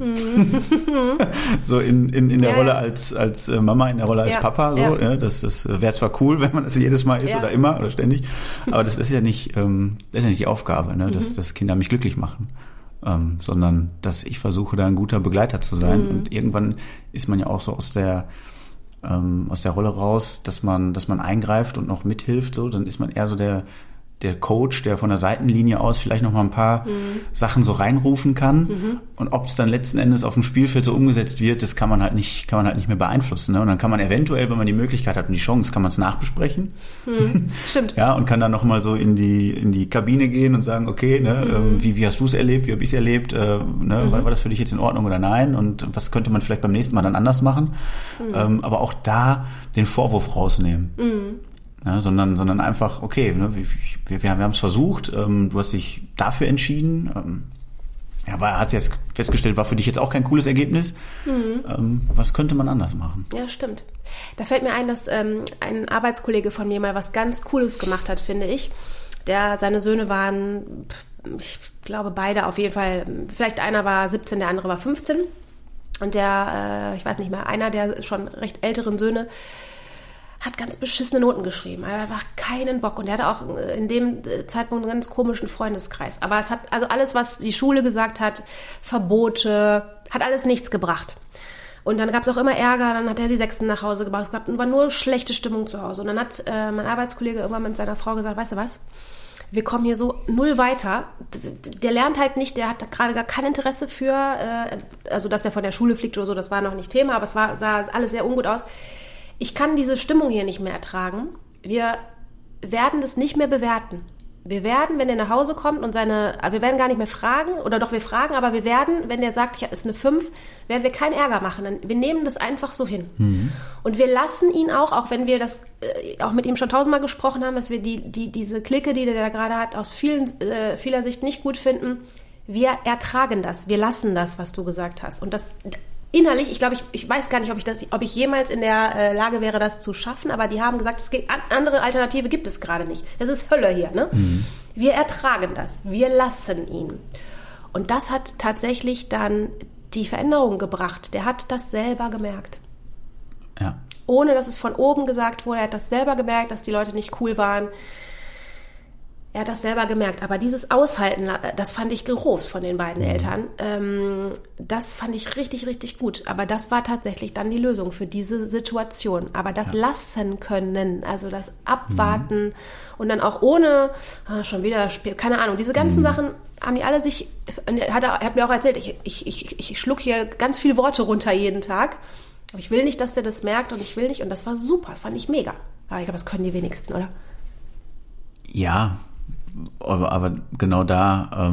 So in der Rolle als Mama, in der Rolle als Papa, so, ja, das wäre zwar cool, wenn man das jedes Mal ist oder immer oder ständig, aber das ist ja nicht die Aufgabe, ne, dass Kinder mich glücklich machen. Sondern dass ich versuche, da ein guter Begleiter zu sein. Und irgendwann ist man ja auch so aus der Rolle raus, dass man eingreift und noch mithilft. So, dann ist man eher so der der Coach, der von der Seitenlinie aus vielleicht noch mal ein paar Sachen so reinrufen kann. Und ob es dann letzten Endes auf dem Spielfeld so umgesetzt wird, das kann man halt nicht mehr beeinflussen. Ne? Und dann kann man eventuell, wenn man die Möglichkeit hat und die Chance, kann man es nachbesprechen. Stimmt. Ja, und kann dann noch mal so in die Kabine gehen und sagen, okay, ne, wie hast du es erlebt, wie habe ich es erlebt, ne, war das für dich jetzt in Ordnung oder nein? Und was könnte man vielleicht beim nächsten Mal dann anders machen? Aber auch da den Vorwurf rausnehmen. Ja, sondern einfach, okay, ne, wir haben es versucht, du hast dich dafür entschieden, hast jetzt festgestellt, war für dich jetzt auch kein cooles Ergebnis. Was könnte man anders machen? Ja, stimmt. Da fällt mir ein, dass ein Arbeitskollege von mir mal was ganz Cooles gemacht hat, finde ich. Seine Söhne waren, ich glaube beide auf jeden Fall, vielleicht einer war 17, der andere war 15. Und ich weiß nicht mehr, einer der schon recht älteren Söhne hat ganz beschissene Noten geschrieben. Er hat einfach keinen Bock. Und er hatte auch in dem Zeitpunkt einen ganz komischen Freundeskreis. Aber es hat, also alles, was die Schule gesagt hat, Verbote, hat alles nichts gebracht. Und dann gab es auch immer Ärger, dann hat er die Sechsten nach Hause gebracht. Es war nur schlechte Stimmung zu Hause. Und dann hat mein Arbeitskollege irgendwann mit seiner Frau gesagt, weißt du was, wir kommen hier so null weiter. Der lernt halt nicht, der hat gerade gar kein Interesse für, also dass er von der Schule fliegt oder so, das war noch nicht Thema, aber sah alles sehr ungut aus. Ich kann diese Stimmung hier nicht mehr ertragen. Wir werden das nicht mehr bewerten. Wir werden, wenn er nach Hause kommt und wir werden gar nicht mehr fragen, oder doch wir fragen, aber wir werden, wenn der sagt, ja, ist eine 5, werden wir keinen Ärger machen. Wir nehmen das einfach so hin. Und wir lassen ihn auch wenn wir das auch mit ihm schon 1000-mal gesprochen haben, dass wir diese Clique, die der da gerade hat, aus vieler Sicht nicht gut finden, wir ertragen das. Wir lassen das, was du gesagt hast. Und das innerlich, ich glaube, ich weiß gar nicht, ob ich jemals in der Lage wäre, das zu schaffen, aber die haben gesagt, andere Alternative gibt es gerade nicht. Das ist Hölle hier, ne? Wir ertragen das, wir lassen ihn. Und das hat tatsächlich dann die Veränderung gebracht. Der hat das selber gemerkt. Ja. Ohne, dass es von oben gesagt wurde, er hat das selber gemerkt, dass die Leute nicht cool waren. Er hat das selber gemerkt, aber dieses Aushalten, das fand ich groß von den beiden Eltern. Das fand ich richtig, richtig gut. Aber das war tatsächlich dann die Lösung für diese Situation. Aber das Lassen können, also das Abwarten und dann auch ohne, schon wieder, keine Ahnung, diese ganzen Sachen haben die alle er hat mir auch erzählt, ich schluck hier ganz viele Worte runter jeden Tag. Aber ich will nicht, dass er das merkt und ich will nicht. Und das war super, das fand ich mega. Aber ich glaube, das können die wenigsten, oder? Ja, aber genau da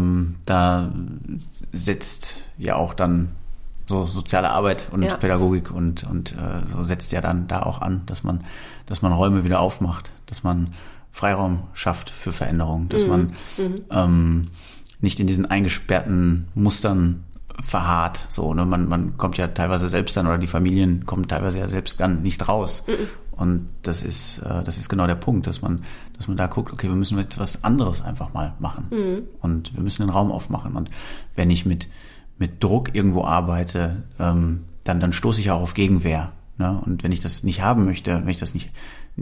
setzt ja auch dann so soziale Arbeit und Pädagogik und so setzt ja dann da auch an, dass man Räume wieder aufmacht, dass man Freiraum schafft für Veränderung, dass man nicht in diesen eingesperrten Mustern verharrt. So, ne? Man kommt ja teilweise selbst dann, oder die Familien kommen teilweise ja selbst dann nicht raus. Und das ist genau der Punkt, dass man da guckt, okay, wir müssen jetzt was anderes einfach mal machen. Und wir müssen den Raum aufmachen. Und wenn ich mit Druck irgendwo arbeite, dann stoße ich auch auf Gegenwehr. Ne? Und wenn ich das nicht haben möchte, wenn ich das nicht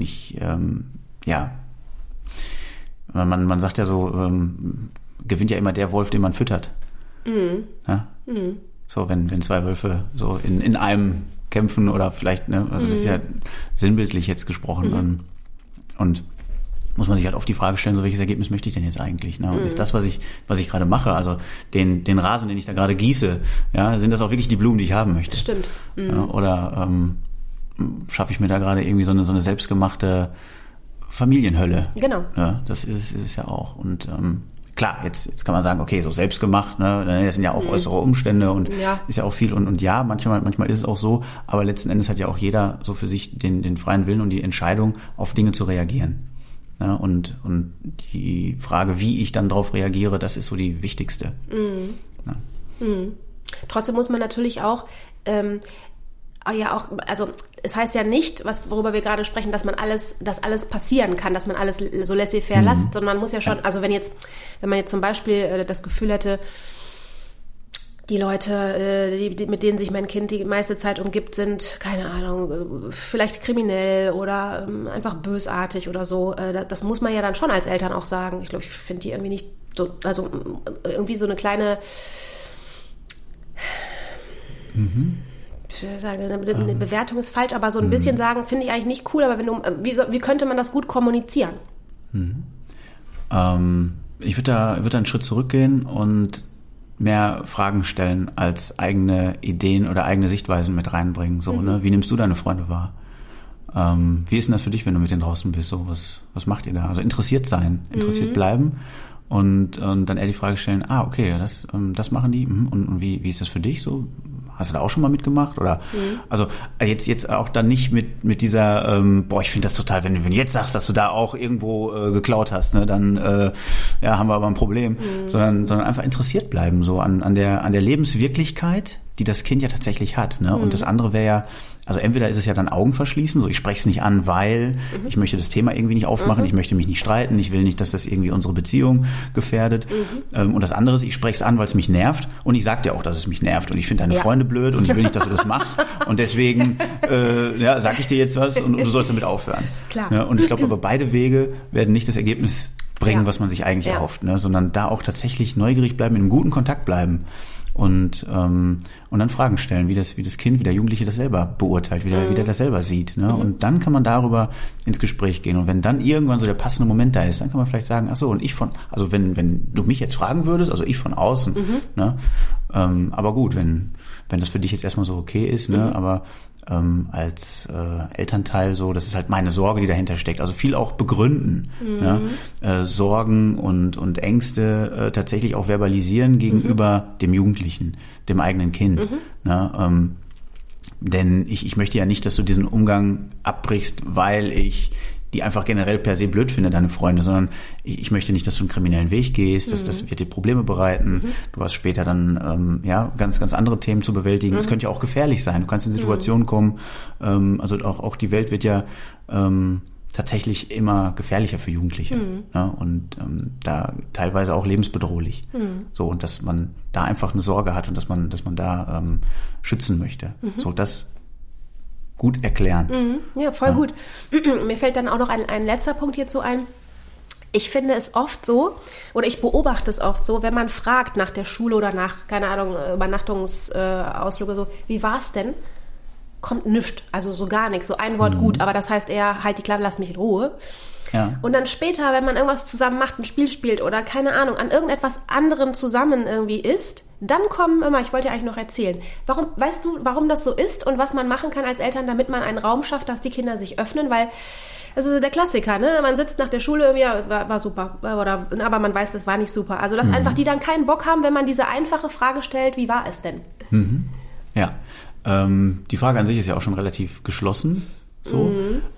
man sagt ja so, gewinnt ja immer der Wolf, den man füttert. Ja? So, wenn zwei Wölfe so in einem kämpfen oder vielleicht, ne, also das ist ja sinnbildlich jetzt gesprochen. Und muss man sich halt oft die Frage stellen, so welches Ergebnis möchte ich denn jetzt eigentlich? Ne? Und ist das, was ich gerade mache, also den Rasen, den ich da gerade gieße, ja, sind das auch wirklich die Blumen, die ich haben möchte? Stimmt. Ja, oder schaffe ich mir da gerade irgendwie so eine selbstgemachte Familienhölle? Genau. Ja, das ist es ja auch. Und klar, jetzt kann man sagen, okay, so selbstgemacht, ne, das sind ja auch äußere Umstände und ist ja auch viel und ja, manchmal ist es auch so, aber letzten Endes hat ja auch jeder so für sich den freien Willen und die Entscheidung, auf Dinge zu reagieren. Ja, und die Frage, wie ich dann darauf reagiere, das ist so die wichtigste. Ja. Trotzdem muss man natürlich auch also es heißt ja nicht, worüber wir gerade sprechen, dass alles passieren kann, dass man alles so laissez-faire lässt, sondern man muss ja schon, also wenn man jetzt zum Beispiel das Gefühl hätte, die Leute, mit denen sich mein Kind die meiste Zeit umgibt, sind, keine Ahnung, vielleicht kriminell oder einfach bösartig oder so, das muss man ja dann schon als Eltern auch sagen. Ich glaube, ich finde die irgendwie nicht so, also irgendwie so eine kleine ich will sagen, eine Bewertung ist falsch, aber so ein bisschen sagen, finde ich eigentlich nicht cool, aber wie könnte man das gut kommunizieren? Ich würde da einen Schritt zurückgehen und mehr Fragen stellen als eigene Ideen oder eigene Sichtweisen mit reinbringen. So, ne? Wie nimmst du deine Freunde wahr? Wie ist denn das für dich, wenn du mit denen draußen bist? So, was macht ihr da? Also interessiert sein, interessiert bleiben und dann eher die Frage stellen, okay, das machen die und wie ist das für dich so? Hast du da auch schon mal mitgemacht? Oder also jetzt auch dann nicht mit dieser, ich finde das total, wenn du jetzt sagst, dass du da auch irgendwo geklaut hast, ne, dann haben wir aber ein Problem. Sondern einfach interessiert bleiben, so an der Lebenswirklichkeit, die das Kind ja tatsächlich hat. Ne? Und das andere wäre ja, also entweder ist es ja dann Augen verschließen, so ich spreche es nicht an, weil ich möchte das Thema irgendwie nicht aufmachen, ich möchte mich nicht streiten, ich will nicht, dass das irgendwie unsere Beziehung gefährdet. Und das andere ist, ich spreche es an, weil es mich nervt und ich sage dir auch, dass es mich nervt und ich finde deine Freunde blöd und ich will nicht, dass du das machst und deswegen sage ich dir jetzt was und du sollst damit aufhören. Klar. Ja, und ich glaube aber beide Wege werden nicht das Ergebnis bringen, was man sich eigentlich erhofft, ne? Sondern da auch tatsächlich neugierig bleiben, in einem guten Kontakt bleiben. Und dann Fragen stellen, wie das Kind, wie der Jugendliche das selber beurteilt, wie der das selber sieht. Ne? Und dann kann man darüber ins Gespräch gehen. Und wenn dann irgendwann so der passende Moment da ist, dann kann man vielleicht sagen, und also wenn du mich jetzt fragen würdest, also ich von außen, ne? Aber gut, wenn das für dich jetzt erstmal so okay ist, ne? Aber als Elternteil so, das ist halt meine Sorge, die dahinter steckt. Also viel auch begründen, ne? Sorgen und Ängste tatsächlich auch verbalisieren gegenüber dem Jugendlichen, dem eigenen Kind. Ne? Denn ich möchte ja nicht, dass du diesen Umgang abbrichst, weil ich die einfach generell per se blöd finde, deine Freunde, sondern ich möchte nicht, dass du einen kriminellen Weg gehst, das wird dir Probleme bereiten. Du hast später dann ganz, ganz andere Themen zu bewältigen. Es könnte ja auch gefährlich sein. Du kannst in Situationen kommen, also auch die Welt wird ja tatsächlich immer gefährlicher für Jugendliche, ne? Und da teilweise auch lebensbedrohlich. So, und dass man da einfach eine Sorge hat und dass man da schützen möchte. So, das gut erklären. Ja, voll gut. Mir fällt dann auch noch ein letzter Punkt hierzu ein. Ich finde es oft so, oder ich beobachte es oft so, wenn man fragt nach der Schule oder nach, keine Ahnung, Übernachtungsausflüge, so, wie war's denn? Kommt nichts, also so gar nichts, so ein Wort gut, aber das heißt eher, halt die Klappe, lass mich in Ruhe. Ja. Und dann später, wenn man irgendwas zusammen macht, ein Spiel spielt oder keine Ahnung, an irgendetwas anderem zusammen irgendwie ist, dann kommen immer, ich wollte ja eigentlich noch erzählen, weißt du, warum das so ist und was man machen kann als Eltern, damit man einen Raum schafft, dass die Kinder sich öffnen, weil, also der Klassiker, ne, man sitzt nach der Schule irgendwie, war super, aber man weiß, das war nicht super. Also, dass einfach die dann keinen Bock haben, wenn man diese einfache Frage stellt, wie war es denn? Ja. Die Frage an sich ist ja auch schon relativ geschlossen. So,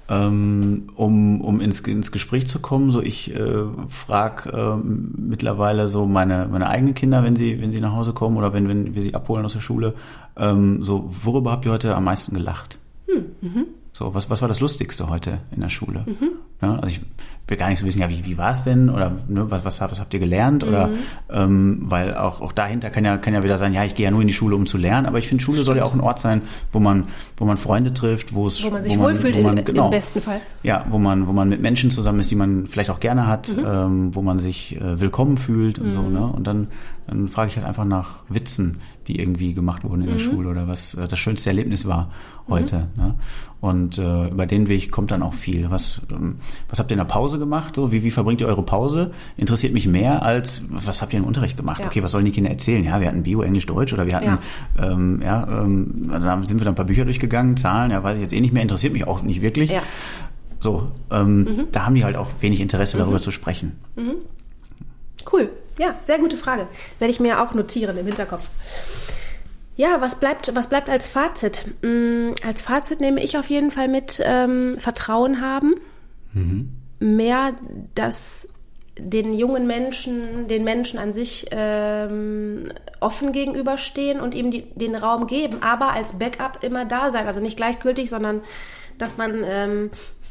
um ins Gespräch zu kommen, so ich frage mittlerweile so meine eigenen Kinder, wenn sie nach Hause kommen oder wenn wir sie abholen aus der Schule, so, worüber habt ihr heute am meisten gelacht? So, was war das Lustigste heute in der Schule? Ja, also ich will gar nicht so wissen, ja, wie war es denn? Oder ne, was habt ihr gelernt? Oder weil auch dahinter kann ja wieder sein, ja, ich gehe ja nur in die Schule, um zu lernen, aber ich finde, Schule soll ja auch ein Ort sein, wo man Freunde trifft, wo man sich wohlfühlt im besten Fall. Ja, wo man mit Menschen zusammen ist, die man vielleicht auch gerne hat, wo man sich willkommen fühlt und so, ne? Und dann frage ich halt einfach nach Witzen, die irgendwie gemacht wurden in der Schule oder was das schönste Erlebnis war heute. Ne? Und über den Weg kommt dann auch viel. Was habt ihr in der Pause gemacht? So, wie verbringt ihr eure Pause? Interessiert mich mehr als, was habt ihr im Unterricht gemacht? Ja. Okay, was sollen die Kinder erzählen? Ja, wir hatten Bio, Englisch, Deutsch oder wir hatten, dann sind wir dann ein paar Bücher durchgegangen, Zahlen, weiß ich jetzt nicht mehr, interessiert mich auch nicht wirklich. Ja. So, da haben die halt auch wenig Interesse darüber zu sprechen. Cool. Ja, sehr gute Frage. Werde ich mir auch notieren im Hinterkopf. Ja, was bleibt als Fazit? Als Fazit nehme ich auf jeden Fall mit Vertrauen haben. Mehr, dass den jungen Menschen, den Menschen an sich offen gegenüberstehen und ihm den Raum geben, aber als Backup immer da sein. Also nicht gleichgültig, sondern dass man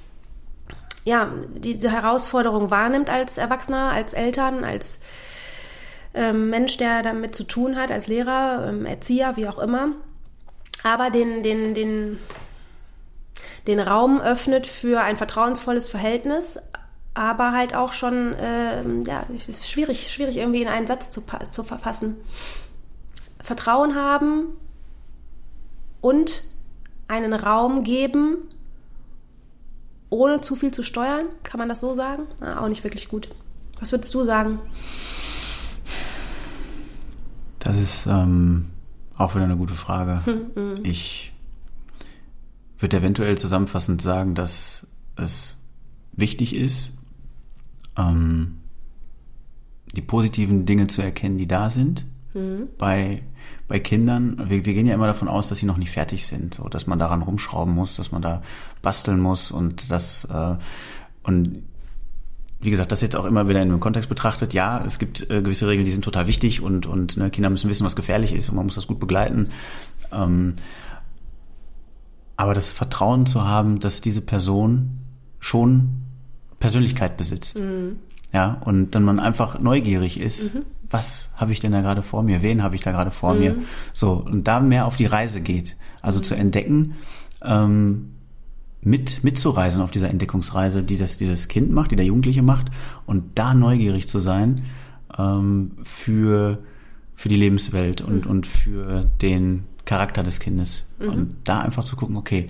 diese Herausforderung wahrnimmt als Erwachsener, als Eltern, als Mensch, der damit zu tun hat, als Lehrer, Erzieher, wie auch immer, aber den Raum öffnet für ein vertrauensvolles Verhältnis, aber halt auch schon, es ist schwierig irgendwie in einen Satz zu verfassen. Vertrauen haben und einen Raum geben, ohne zu viel zu steuern, kann man das so sagen? Auch nicht wirklich gut. Was würdest du sagen? Das ist auch wieder eine gute Frage. Ich würde eventuell zusammenfassend sagen, dass es wichtig ist, die positiven Dinge zu erkennen, die da sind. Bei Kindern, wir gehen ja immer davon aus, dass sie noch nicht fertig sind, so dass man daran rumschrauben muss, dass man da basteln muss und das und wie gesagt, das jetzt auch immer wieder in einem Kontext betrachtet. Ja, es gibt gewisse Regeln, die sind total wichtig und ne, Kinder müssen wissen, was gefährlich ist und man muss das gut begleiten. Aber das Vertrauen zu haben, dass diese Person schon Persönlichkeit besitzt. Ja, und dann man einfach neugierig ist, was habe ich denn da gerade vor mir, wen habe ich da gerade vor mir, so, und da mehr auf die Reise geht, also zu entdecken, mitzureisen auf dieser Entdeckungsreise, die dieses Kind macht, die der Jugendliche macht, und da neugierig zu sein für die Lebenswelt und für den Charakter des Kindes und da einfach zu gucken, okay,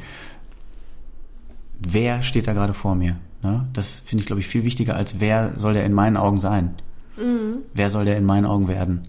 wer steht da gerade vor mir? Ne? Das finde ich, glaube ich, viel wichtiger, als wer soll der in meinen Augen sein? Wer soll der in meinen Augen werden?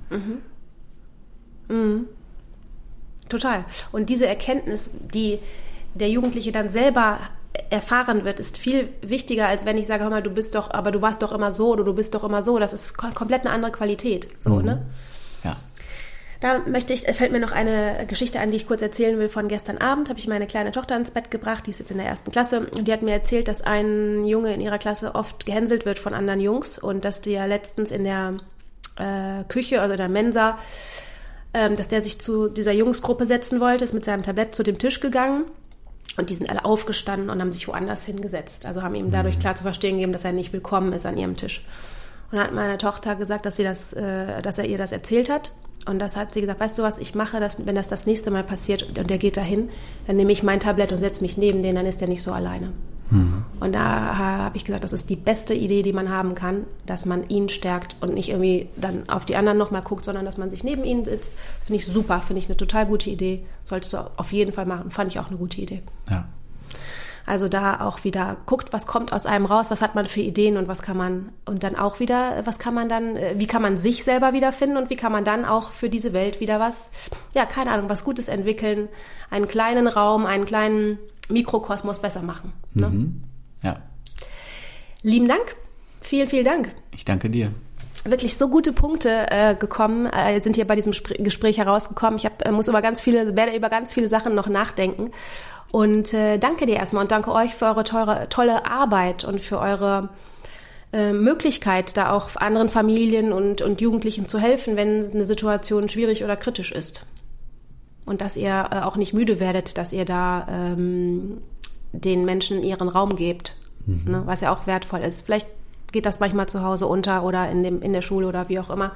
Total. Und diese Erkenntnis, die der Jugendliche dann selber erfahren wird, ist viel wichtiger, als wenn ich sage, hör mal, du warst doch immer so oder du bist doch immer so. Das ist komplett eine andere Qualität. So, ne? Ja. Da fällt mir noch eine Geschichte ein, die ich kurz erzählen will. Von gestern Abend habe ich meine kleine Tochter ins Bett gebracht, die ist jetzt in der 1. Klasse, und die hat mir erzählt, dass ein Junge in ihrer Klasse oft gehänselt wird von anderen Jungs und dass der letztens in der Küche, also der Mensa, dass der sich zu dieser Jungsgruppe setzen wollte, ist mit seinem Tablett zu dem Tisch gegangen und die sind alle aufgestanden und haben sich woanders hingesetzt. Also haben ihm dadurch klar zu verstehen gegeben, dass er nicht willkommen ist an ihrem Tisch. Und dann hat meine Tochter gesagt, dass er ihr das erzählt hat. Und das hat sie gesagt, weißt du was, ich mache das, wenn das nächste Mal passiert und der geht dahin, dann nehme ich mein Tablett und setze mich neben den, dann ist der nicht so alleine. Und da habe ich gesagt, das ist die beste Idee, die man haben kann, dass man ihn stärkt und nicht irgendwie dann auf die anderen nochmal guckt, sondern dass man sich neben ihnen sitzt. Das finde ich super, finde ich eine total gute Idee. Solltest du auf jeden Fall machen. Fand ich auch eine gute Idee. Ja. Also da auch wieder guckt, was kommt aus einem raus, was hat man für Ideen und was kann man, und dann auch wieder, wie kann man sich selber wiederfinden und wie kann man dann auch für diese Welt wieder was Gutes entwickeln, einen kleinen Raum, einen kleinen Mikrokosmos besser machen. Ne? Ja. Lieben Dank. Vielen, vielen Dank. Ich danke dir. Wirklich so gute Punkte gekommen, sind hier bei diesem Gespräch herausgekommen. Ich werde über ganz viele Sachen noch nachdenken. Und danke dir erstmal und danke euch für eure tolle Arbeit und für eure Möglichkeit, da auch anderen Familien und Jugendlichen zu helfen, wenn eine Situation schwierig oder kritisch ist. Und dass ihr auch nicht müde werdet, dass ihr da den Menschen ihren Raum gebt, ne, was ja auch wertvoll ist. Vielleicht geht das manchmal zu Hause unter oder in der Schule oder wie auch immer.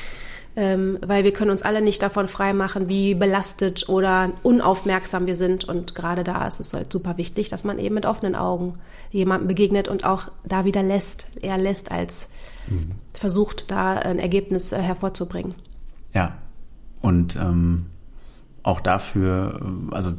Weil wir können uns alle nicht davon freimachen, wie belastet oder unaufmerksam wir sind. Und gerade da ist es halt super wichtig, dass man eben mit offenen Augen jemandem begegnet und auch da wieder eher lässt, als versucht, da ein Ergebnis hervorzubringen. Ja, und auch dafür, also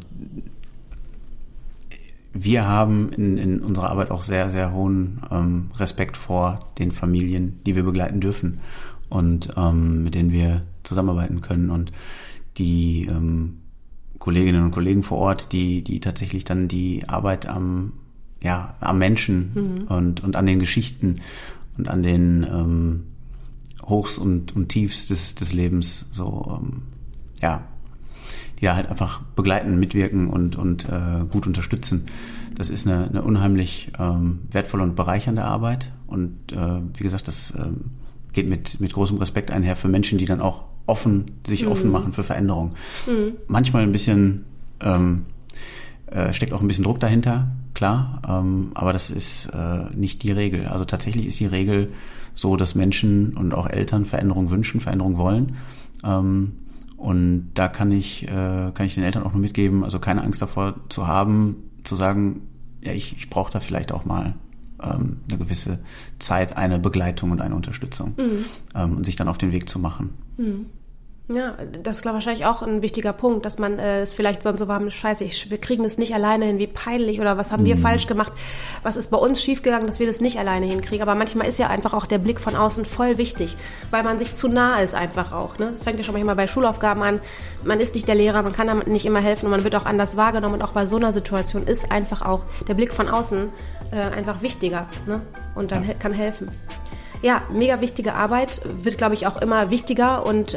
wir haben in unserer Arbeit auch sehr, sehr hohen Respekt vor den Familien, die wir begleiten dürfen und mit denen wir zusammenarbeiten können, und die Kolleginnen und Kollegen vor Ort, die tatsächlich dann die Arbeit am Menschen und an den Geschichten und an den Hochs und Tiefs des Lebens so, die da halt einfach begleiten, mitwirken und gut unterstützen. Das ist eine unheimlich wertvolle und bereichernde Arbeit, und wie gesagt, das geht mit großem Respekt einher für Menschen, die dann auch sich offen machen für Veränderung. Manchmal ein bisschen steckt auch ein bisschen Druck dahinter, klar, aber das ist nicht die Regel. Also tatsächlich ist die Regel so, dass Menschen und auch Eltern Veränderung wünschen, Veränderung wollen. Und da kann ich den Eltern auch nur mitgeben, also keine Angst davor zu haben, zu sagen, ja, ich brauche da vielleicht auch mal eine gewisse Zeit, eine Begleitung und eine Unterstützung, und sich dann auf den Weg zu machen. Ja, das ist, glaube ich, wahrscheinlich auch ein wichtiger Punkt, dass man es vielleicht sonst so war, scheiße, wir kriegen das nicht alleine hin, wie peinlich oder was haben wir falsch gemacht, was ist bei uns schiefgegangen, dass wir das nicht alleine hinkriegen. Aber manchmal ist ja einfach auch der Blick von außen voll wichtig, weil man sich zu nah ist einfach auch. Ne? Das fängt ja schon manchmal bei Schulaufgaben an, man ist nicht der Lehrer, man kann damit nicht immer helfen und man wird auch anders wahrgenommen und auch bei so einer Situation ist einfach auch der Blick von außen einfach wichtiger, ne? Und dann kann helfen. Ja, mega wichtige Arbeit, wird, glaube ich, auch immer wichtiger und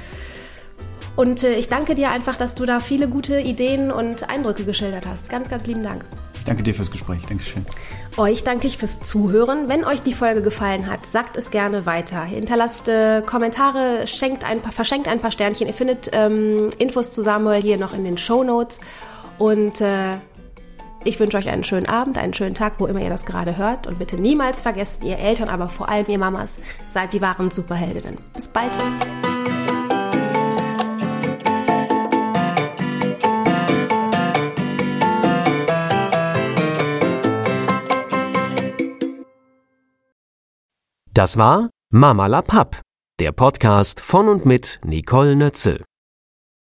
ich danke dir einfach, dass du da viele gute Ideen und Eindrücke geschildert hast. Ganz, ganz lieben Dank. Ich danke dir fürs Gespräch. Dankeschön. Euch danke ich fürs Zuhören. Wenn euch die Folge gefallen hat, sagt es gerne weiter. Hinterlasst Kommentare, verschenkt ein paar Sternchen. Ihr findet Infos zu Samuel hier noch in den Shownotes. Und ich wünsche euch einen schönen Abend, einen schönen Tag, wo immer ihr das gerade hört. Und bitte niemals vergesst, ihr Eltern, aber vor allem ihr Mamas, seid die wahren Superheldinnen. Bis bald. Das war Mama la Papp, der Podcast von und mit Nicole Nötzel.